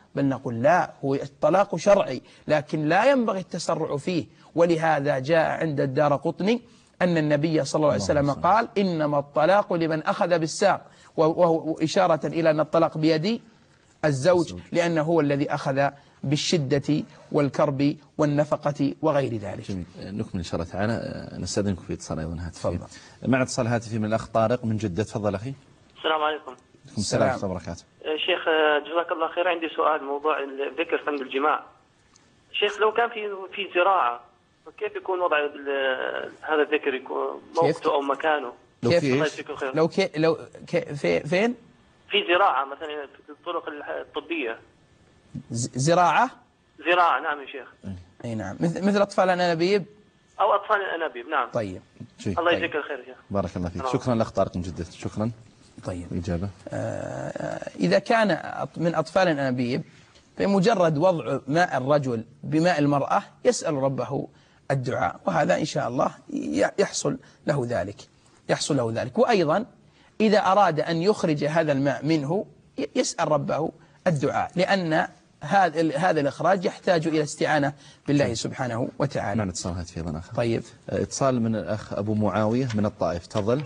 بل نقول لا، هو الطلاق شرعي لكن لا ينبغي التسرع فيه. ولهذا جاء عند الدارقطني أن النبي صلى الله عليه وسلم قال إنما الطلاق لمن أخذ بالساق، وهو إشارة إلى أن الطلاق بيد الزوج لأنه هو الذي أخذ بالشدة والكرب والنفقة وغير ذلك. جميل. نكمل إن شاء الله تعالى. نستأذنكم في اتصال أيضا هاتفي. مع اتصال هاتفي من الأخ طارق من جدة. تفضل أخي. السلام عليكم. عليكم السلام ورحمة الله وبركاته. شيخ جزاك الله خير، عندي سؤال موضوع الذكر عند الجماع. شيخ لو كان في في زراعة كيف يكون وضع هذا الذكر، يكون موقته أو مكانه؟ لو كيف في لو كي لو كي في فين؟ في زراعة مثلا في الطرق الطبية. زراعة؟ زراعة نعم يا شيخ. أي نعم، مثل مثل أطفال الأنابيب أو أطفال الأنابيب. نعم. طيب. شيء. الله يجزيك الخير يا شيخ. بارك الله فيك. شكرا الأخ طارق من جدة. شكرا. طيب. إجابة. آه إذا كان من أطفال الأنابيب بمجرد وضع ماء الرجل بماء المرأة يسأل ربه الدعاء، وهذا إن شاء الله يحصل له ذلك يحصل له ذلك. وأيضا إذا أراد أن يخرج هذا الماء منه يسأل ربه الدعاء، لأن هذا هذا الإخراج يحتاج إلى استعانة بالله سبحانه وتعالى. معنا اتصال هاتفي أيضا آخر. طيب. اتصال من الأخ أبو معاوية من الطائف. تفضل.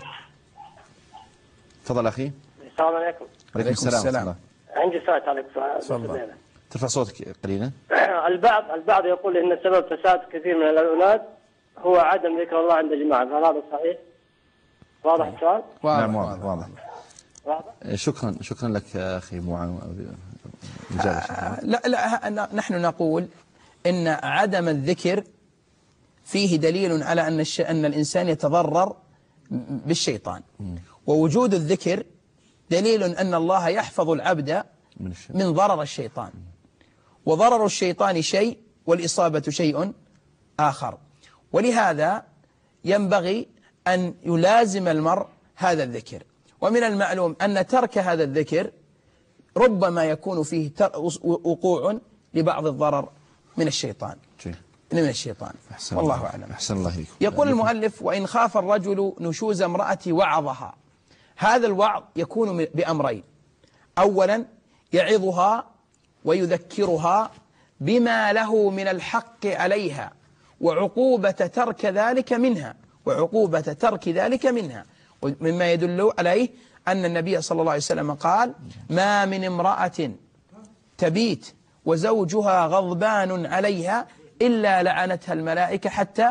تفضل أخي. السلام عليكم. عليكم السلام ورحمة الله. عندي سؤال عليك سؤال. ترفع صوتك قليلا. البعض البعض يقول ان سبب فساد كثير من الاولاد هو عدم ذكر الله عند الجماعه، هل هذا صحيح؟ واضح السؤال؟ نعم واضح واضح. واضح. شكرا شكرا لك أخي معاوية. آه لا لا نحن نقول إن عدم الذكر فيه دليل على أن الش... أن الإنسان يتضرر بالشيطان، ووجود الذكر دليل أن الله يحفظ العبد من ضرر الشيطان، وضرر الشيطان شيء والإصابة شيء آخر. ولهذا ينبغي أن يلازم المرء هذا الذكر. ومن المعلوم أن ترك هذا الذكر ربما يكون فيه وقوع لبعض الضرر من الشيطان من الشيطان والله أعلم. أحسن الله إليكم. يقول المؤلف: وإن خاف الرجل نشوز امرأة وعظها. هذا الوعظ يكون بأمرين: أولا يعظها ويذكرها بما له من الحق عليها وعقوبة ترك ذلك منها وعقوبة ترك ذلك منها مما يدل عليه أن النبي صلى الله عليه وسلم قال: ما من امرأة تبيت وزوجها غضبان عليها إلا لعنتها الملائكة حتى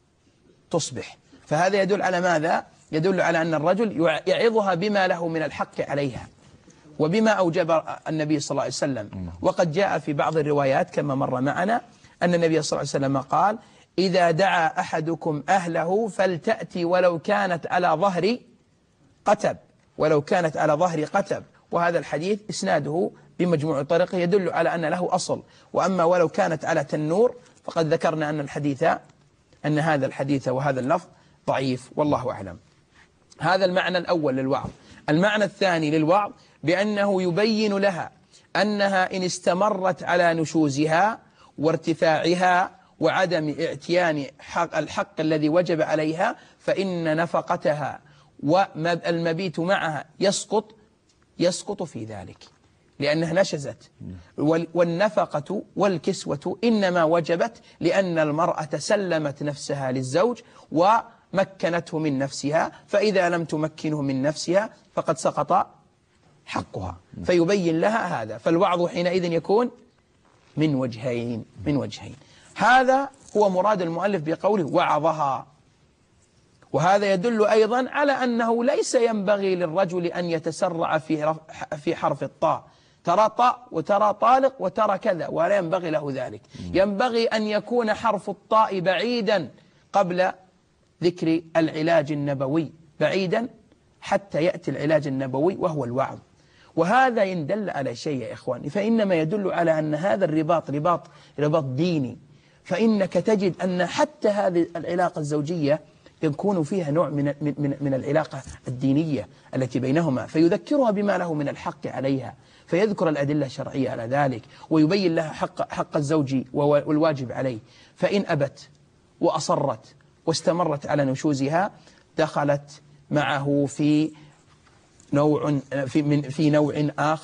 تصبح. فهذا يدل على ماذا؟ يدل على أن الرجل يعظها بما له من الحق عليها وبما أوجب النبي صلى الله عليه وسلم. وقد جاء في بعض الروايات كما مر معنا أن النبي صلى الله عليه وسلم قال: إذا دعا أحدكم أهله فلتأتي ولو كانت على ظهر قتب ولو كانت على ظهر قتب. وهذا الحديث إسناده بمجموع طريقه يدل على أن له أصل. وأما ولو كانت على تنور فقد ذكرنا أن الحديث أن هذا الحديث وهذا اللفظ ضعيف والله أعلم. هذا المعنى الأول للوعظ. المعنى الثاني للوعظ بأنه يبين لها أنها إن استمرت على نشوزها وارتفاعها وعدم اعتيان حق الحق الذي وجب عليها فإن نفقتها والمبيت معها يسقط يسقط في ذلك، لأنها نشزت. والنفقة والكسوة إنما وجبت لأن المرأة سلمت نفسها للزوج ومكنته من نفسها، فإذا لم تمكنه من نفسها فقد سقط حقها. فيبين لها هذا. فالوعظ حينئذ يكون من وجهين من وجهين هذا هو مراد المؤلف بقوله وعظها. وهذا يدل أيضا على أنه ليس ينبغي للرجل أن يتسرع في في حرف الطاء. ترى طاء وترى طالق وترى كذا، ولا ينبغي له ذلك. ينبغي أن يكون حرف الطاء بعيدا قبل ذكر العلاج النبوي، بعيدا حتى يأتي العلاج النبوي وهو الوعظ. وهذا يدل على شيء يا إخواني، فإنما يدل على أن هذا الرباط رباط رباط ديني. فإنك تجد أن حتى هذه العلاقة الزوجية يكون فيها نوع من من من العلاقة الدينية التي بينهما، فيذكرها بما له من الحق عليها، فيذكر الأدلة الشرعية على ذلك، ويبين لها حق حق الزوج والواجب عليه. فإن أبت وأصرت واستمرت على نشوزها دخلت معه في نوع في من في نوع آخر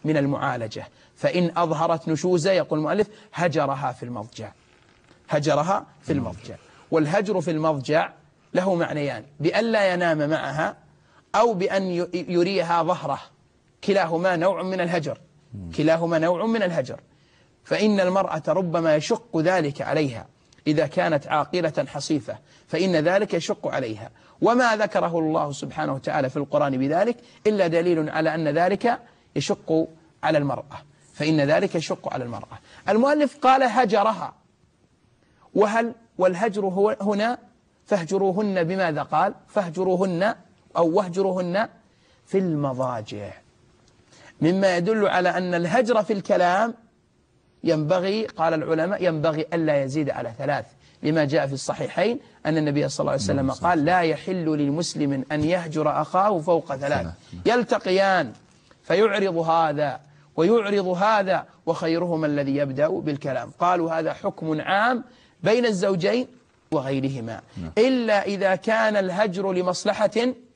من المعالجة، فإن أظهرت نشوزا يقول المؤلف هجرها في المضجع، هجرها في المضجع. والهجر في المضجع له معنيان: بأن لا ينام معها أو بأن يريها ظهره، كلاهما نوع من الهجر، كلاهما نوع من الهجر. فإن المرأة ربما يشق ذلك عليها إذا كانت عاقلة حصيفة، فإن ذلك يشق عليها، وما ذكره الله سبحانه وتعالى في القرآن بذلك إلا دليل على أن ذلك يشق على المرأة، فإن ذلك يشق على المرأة. المؤلف قال هجرها، وهل والهجر هو هنا فاهجروهن بماذا قال؟ فاهجروهن أو واهجروهن في المضاجع، مما يدل على أن الهجر في الكلام ينبغي، قال العلماء، ينبغي ألا يزيد على ثلاث، لما جاء في الصحيحين أن النبي صلى الله عليه وسلم قال لا يحل للمسلم أن يهجر أخاه فوق ثلاث، يلتقيان فيعرض هذا ويعرض هذا وخيرهما الذي يبدأ بالكلام. قالوا هذا حكم عام بين الزوجين وغيرهما، إلا إذا كان الهجر لمصلحة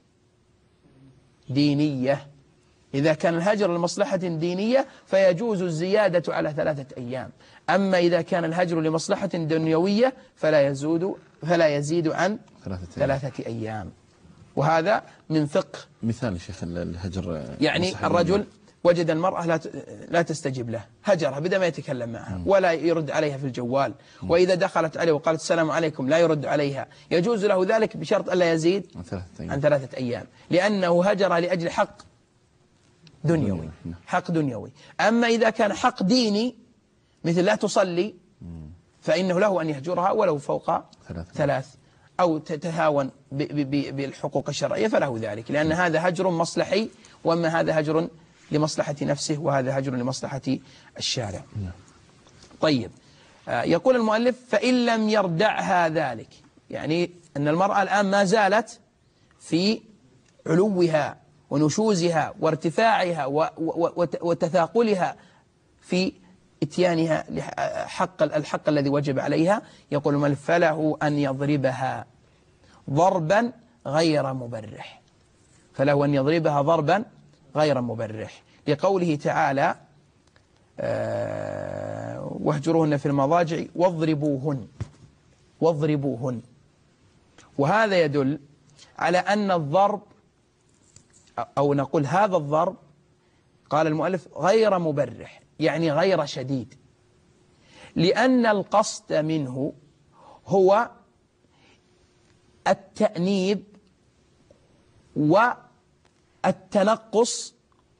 دينية. إذا كان الهجر لمصلحة دينية فيجوز الزيادة على ثلاثة أيام، أما إذا كان الهجر لمصلحة دنيوية فلا يزود فلا يزيد عن ثلاثة, ثلاثة أيام. وهذا من فقه. مثال يا شيخ الهجر، يعني الرجل وجد المرأة لا لا تستجيب له، هجرها بدأ ما يتكلم معها ولا يرد عليها في الجوال، وإذا دخلت عليه وقالت السلام عليكم لا يرد عليها، يجوز له ذلك بشرط ألا يزيد عن ثلاثة أيام، لأنه هجر لأجل حق دنيوي، حق دنيوي. أما إذا كان حق ديني مثل لا تصلي فإنه له أن يهجرها ولو فوق ثلاث أو تتهاون بالحقوق الشرعية فله ذلك، لأن هذا هجر مصلحي، وأما هذا هجر لمصلحة نفسه وهذا هجر لمصلحة الشارع. طيب، يقول المؤلف فإن لم يردعها ذلك، يعني أن المرأة الآن ما زالت في علوها ونشوزها وارتفاعها وتثاقلها في اتيانها حق الحق الذي وجب عليها. يقول المؤلف فله أن يضربها ضربا غير مبرح، فله أن يضربها ضربا غير مبرح، لقوله تعالى آه واهجروهن في المضاجع واضربوهن واضربوهن. وهذا يدل على أن الضرب، أو نقول هذا الضرب، قال المؤلف غير مبرح، يعني غير شديد، لأن القصد منه هو التأنيب والتنقص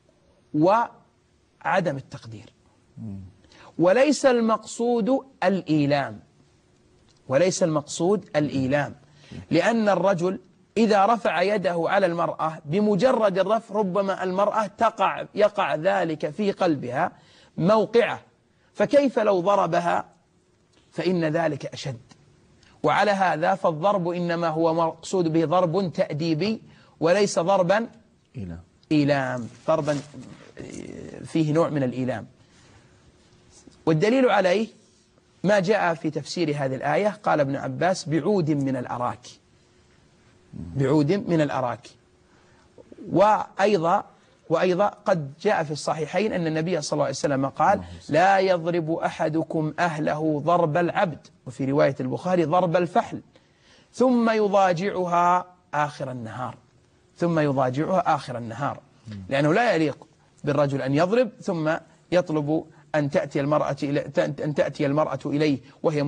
وعدم التقدير، وليس المقصود الإيلام، وليس المقصود الإيلام، لأن الرجل إذا رفع يده على المرأة بمجرد الرفع ربما المرأة تقع يقع ذلك في قلبها موقعه، فكيف لو ضربها فإن ذلك أشد. وعلى هذا فالضرب إنما هو مقصود به ضرب تأديبي وليس ضربا إيلام، ضربا فيه نوع من الإيلام. والدليل عليه ما جاء في تفسير هذه الآية، قال ابن عباس بعود من الأراك، بعود من الأراك. وأيضا وأيضا قد جاء في الصحيحين أن النبي صلى الله عليه وسلم قال لا يضرب أحدكم أهله ضرب العبد، وفي رواية البخاري ضرب الفحل، ثم يضاجعها آخر النهار، ثم يضاجعها آخر النهار، لأنه لا يليق بالرجل أن يضرب ثم يطلب أن تأتي المرأة أن تأتي المرأة إليه وهي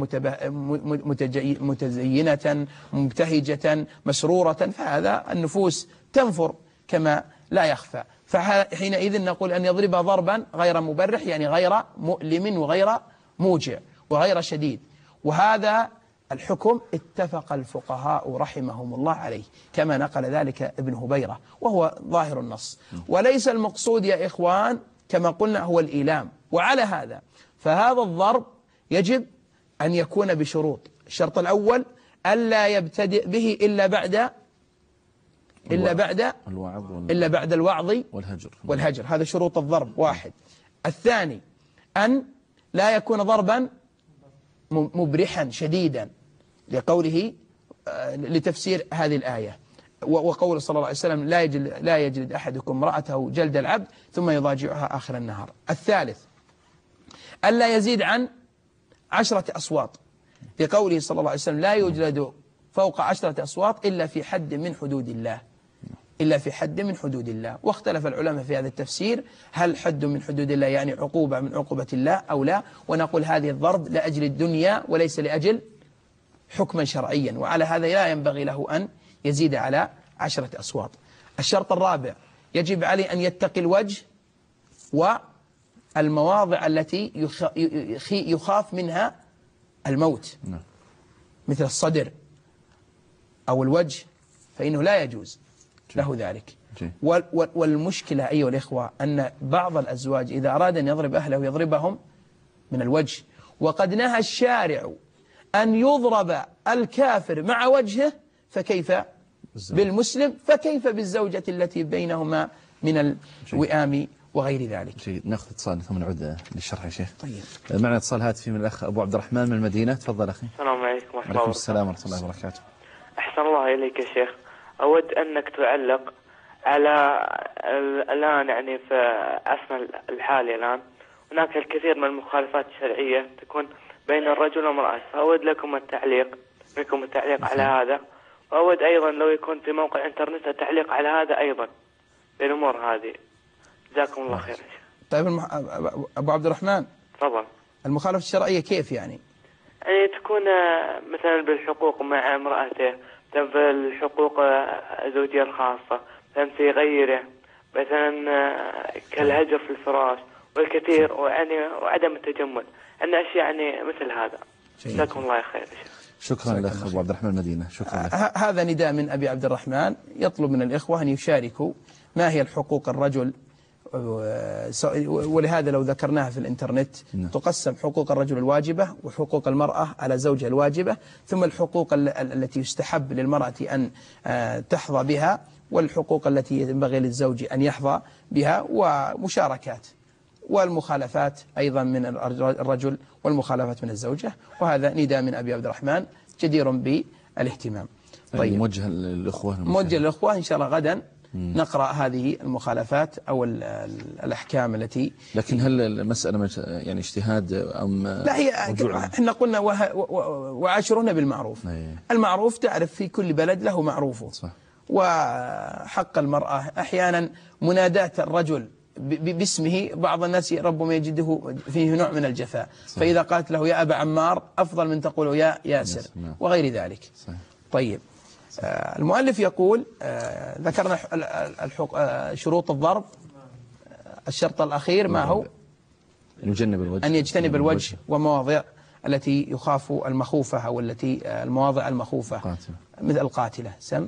متزينة مبتهجة مسرورة، فهذا النفوس تنفر كما لا يخفى. فحينئذ نقول أن يضربها ضربا غير مبرح، يعني غير مؤلم وغير موجع وغير شديد. وهذا الحكم اتفق الفقهاء رحمهم الله عليه، كما نقل ذلك ابن هبيرة، وهو ظاهر النص. وليس المقصود يا إخوان كما قلنا هو الإيلام. وعلى هذا فهذا الضرب يجب أن يكون بشروط. الشرط الأول ألا يبتدئ به إلا بعد إلا بعد الوعظ إلا بعد الوعظ والهجر والهجر هذا شروط الضرب واحد. الثاني أن لا يكون ضربا مبرحا شديدا، لقوله لتفسير هذه الآية وقول صلى الله عليه وسلم لا يجلد, لا يجلد أحدكم امرأته جلد العبد ثم يضاجعها آخر النهار. الثالث ألا يزيد عن عشرة أصوات، لقوله صلى الله عليه وسلم لا يجلد فوق عشرة أصوات إلا في حد من حدود الله، إلا في حد من حدود الله. واختلف العلماء في هذا التفسير، هل حد من حدود الله يعني عقوبة من عقوبة الله أو لا؟ ونقول هذه الضرب لأجل الدنيا وليس لأجل حكما شرعيا، وعلى هذا لا ينبغي له أن يزيد على عشرة أصوات. الشرط الرابع يجب عليه أن يتقي الوجه والمواضع التي يخاف منها الموت، مثل الصدر أو الوجه فإنه لا يجوز له ذلك. والمشكلة أيها الإخوة أن بعض الأزواج إذا أراد أن يضرب أهله يضربهم من الوجه، وقد نهى الشارع أن يضرب الكافر مع وجهه، فكيف بالمسلم، فكيف بالزوجة التي بينهما من الوئام وغير ذلك. جيد، ناخذ اتصال ثم نعود للشرح يا شيخ. طيب، معنا اتصال هاتفي من الأخ أبو عبد الرحمن من المدينة. تفضل أخي. السلام عليكم ورحمة الله وعليكم السلام ورحمة الله وبركاته. أحسن الله إليك يا شيخ، أود أنك تعلق على الآن يعني في عصرنا الحالي الآن هناك الكثير من المخالفات الشرعية تكون بين الرجل والمرأة، فأود لكم التعليق منكم التعليق على هذا، وأود أيضا لو يكون في موقع إنترنت التعليق على هذا أيضا بالأمور هذه. جزاكم الله خير. طيب المح... أبو عبد الرحمن، تفضل. المخالفة الشرعية كيف يعني؟ يعني تكون مثلا بالحقوق مع امرأته، مثلا بالحقوق الزوجية الخاصة، مثلا في غيره، مثلا كالهجر في الفراش والكثير، ويعني وعدم التجمل، أن أشياء يعني مثل هذا. جزاكم الله خير. شكرا لك أبو عبد الرحمن المدينة. شكرا لك. هذا نداء من أبي عبد الرحمن يطلب من الإخوة أن يشاركوا ما هي الحقوق الرجل، ولهذا لو ذكرناها في الإنترنت تقسم حقوق الرجل الواجبة وحقوق المرأة على زوجها الواجبة، ثم الحقوق التي يستحب للمرأة أن تحظى بها، والحقوق التي ينبغي للزوج أن يحظى بها، ومشاركات، والمخالفات أيضا من الرجل والمخالفات من الزوجة. وهذا نداء من أبي عبد الرحمن جدير بالاهتمام. طيب، موجه للأخوة موجه للأخوة إن شاء الله غدا نقرأ هذه المخالفات أو الأحكام التي. لكن هل المسألة يعني اجتهاد أم لا، هي احنا قلنا وعاشرون بالمعروف. أيه. المعروف تعرف في كل بلد له معروفه. صح. وحق المرأة أحيانا مناداة الرجل باسمه بعض الناس ربما يجده فيه نوع من الجفاء. صح. فإذا قالت له يا أبا عمار أفضل من تقول يا ياسر وغير ذلك. صح. طيب، آه المؤلف يقول آه ذكرنا آه شروط الضرب. آه الشرط الأخير ما هو؟ أن يجنب الوجه، أن يجتنب الوجه ومواضع التي يخاف المخوفة أو التي آه المواضع المخوفة قاتلة. مثل القاتلة. سم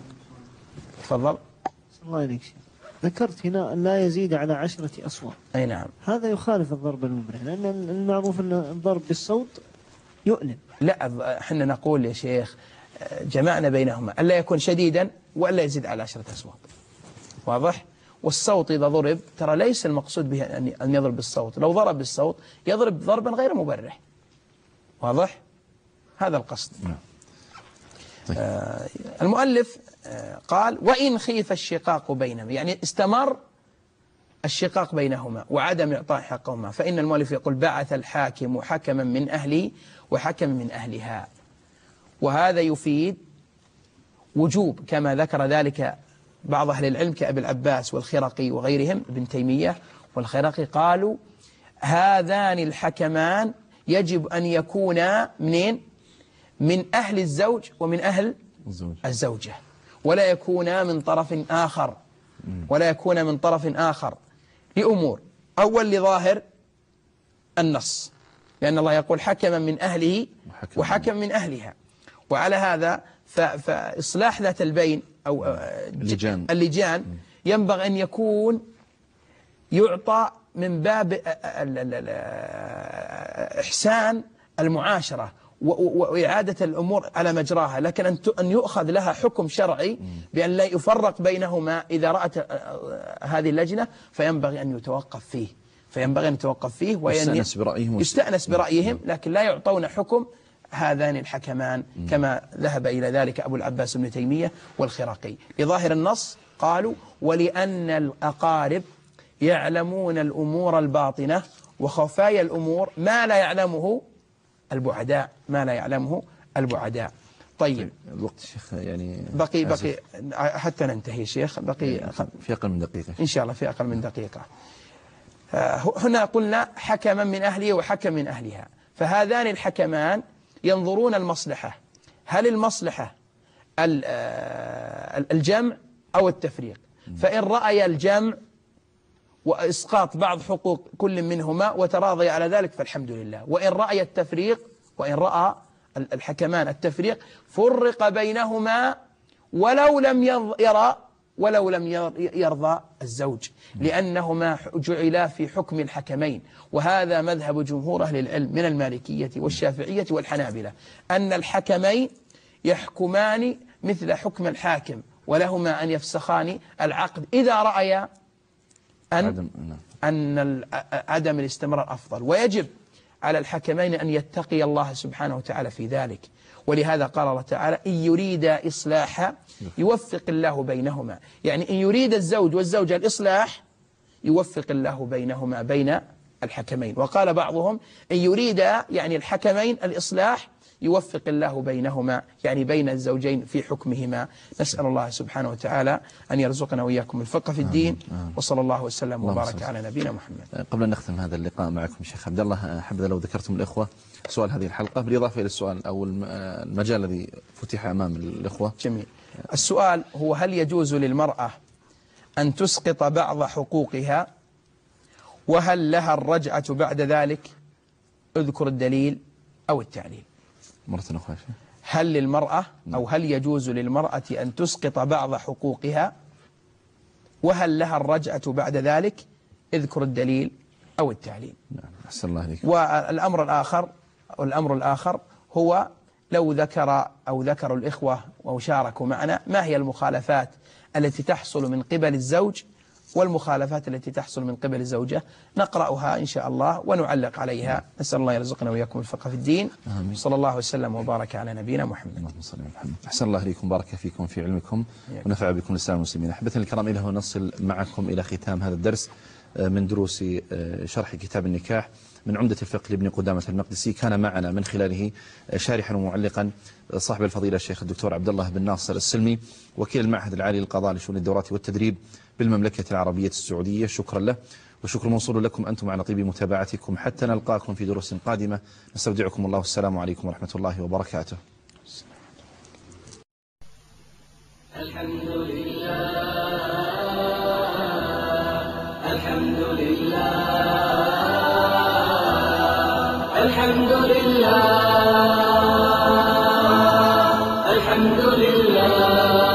تفضل. الله عليك. ذكرت هنا أن لا يزيد على عشرة أصوات. أي نعم. هذا يخالف الضرب المبرح، لأن المعروف أن الضرب بالصوت يؤلم. لا، احنا نقول يا شيخ جمعنا بينهما، ألا يكون شديدا وألا يزيد على عشرة أصوات. واضح؟ والصوت إذا ضرب ترى ليس المقصود به أن يضرب بالصوت، لو ضرب بالصوت يضرب ضربا غير مبرح. واضح؟ هذا القصد. طيب. آه المؤلف آه قال وإن خيف الشقاق بينهما، يعني استمر الشقاق بينهما وعدم إعطاء حقهما، فإن المؤلف يقول بعث الحاكم حكما من أهلي وحكما من أهلها. وهذا يفيد وجوب كما ذكر ذلك بعض أهل العلم كأبي العباس والخرقي وغيرهم، ابن تيمية والخرقي، قالوا هذان الحكمان يجب أن يكونا منين؟ من أهل الزوج ومن أهل الزوج. الزوجة، ولا يكونا من طرف آخر، ولا يكون من طرف آخر لأمور. أول لظاهر النص، لأن الله يقول حكما من أهله وحكما من أهلها. وعلى هذا فإصلاح ذات البين أو اللجان, اللجان ينبغي أن يكون يعطى من باب إحسان المعاشرة وإعادة الأمور على مجراها، لكن أن يؤخذ لها حكم شرعي بأن لا يفرق بينهما إذا رأت هذه اللجنة، فينبغي أن يتوقف فيه فينبغي أن يتوقف فيه ويستأنس برأيهم يستأنس برأيهم، لكن لا يعطون حكم هذان الحكمان كما ذهب إلى ذلك أبو العباس بن تيمية والخراقي. لظاهر النص قالوا ولأن الأقارب يعلمون الأمور الباطنة وخفايا الأمور ما لا يعلمه البعداء ما لا يعلمه البعداء. طيب الوقت شيخ يعني بقي بقي حتى ننتهي شيخ بقي في أقل من دقيقة إن شاء الله في أقل من دقيقة. هنا قلنا حكما من أهله وحكم من أهلها، فهذان الحكمان ينظرون المصلحة، هل المصلحة الجمع أو التفريق؟ فإن رأي الجمع وإسقاط بعض حقوق كل منهما وتراضي على ذلك فالحمد لله، وإن رأي التفريق وإن رأى الحكمان التفريق فرق بينهما ولو لم يرى ولو لم يرضى الزوج، لأنهما جعلا في حكم الحكمين. وهذا مذهب جمهور أهل العلم من المالكية والشافعية والحنابلة، أن الحكمين يحكمان مثل حكم الحاكم، ولهما أن يفسخان العقد إذا رأيا أن أن عدم الاستمرار أفضل. ويجب على الحكمين أن يتقي الله سبحانه وتعالى في ذلك، ولهذا قال الله تعالى إن يريد إصلاحا يوفق الله بينهما، يعني إن يريد الزوج والزوجة الإصلاح يوفق الله بينهما بين الحكمين. وقال بعضهم إن يريد يعني الحكمين الإصلاح يوفق الله بينهما يعني بين الزوجين في حكمهما. نسأل الله سبحانه وتعالى أن يرزقنا وإياكم الفقه في الدين، وصلى الله وسلم وبارك على نبينا محمد. قبل أن نختم هذا اللقاء معكم شيخ عبد الله، حبذا لو ذكرتم الإخوة سؤال هذه الحلقة بالإضافة إلى السؤال أو المجال الذي فتح أمام الإخوة. جميل. السؤال هو هل يجوز للمرأة أن تسقط بعض حقوقها، وهل لها الرجعة بعد ذلك؟ اذكر الدليل أو التعليل. مرة أخرى. هل للمرأة أو هل يجوز للمرأة أن تسقط بعض حقوقها، وهل لها الرجعة بعد ذلك؟ اذكر الدليل أو التعليل. نعم. أحسن الله عليك. والأمر الآخر والأمر الآخر هو لو ذكر أو ذكروا الإخوة وشاركوا معنا ما هي المخالفات التي تحصل من قبل الزوج والمخالفات التي تحصل من قبل الزوجة، نقرأها إن شاء الله ونعلق عليها. نسأل الله يرزقنا وإياكم الفقه في الدين. آمين. صلى الله وسلم وبارك على نبينا محمد. اللهم صل على محمد. أحسن الله إليكم، بارك فيكم في علمكم ونفع بكم الإسلام والمسلمين. أحبتنا الكرام، إلى هنا نصل معكم إلى ختام هذا الدرس من دروس شرح كتاب النكاح من عمدة الفقه لابن قدامة المقدسي. كان معنا من خلاله شارحا ومعلقا صاحب الفضيلة الشيخ الدكتور عبد الله بن ناصر السلمي، وكيل المعهد العالي للقضاء لشؤون الدورات والتدريب بالمملكة العربية السعودية. شكرا له، وشكر موصول لكم أنتم على طيب متابعتكم. حتى نلقاكم في دروس قادمة، نستودعكم الله، والسلام عليكم ورحمة الله وبركاته. الحمد لله الحمد لله الحمد لله الحمد لله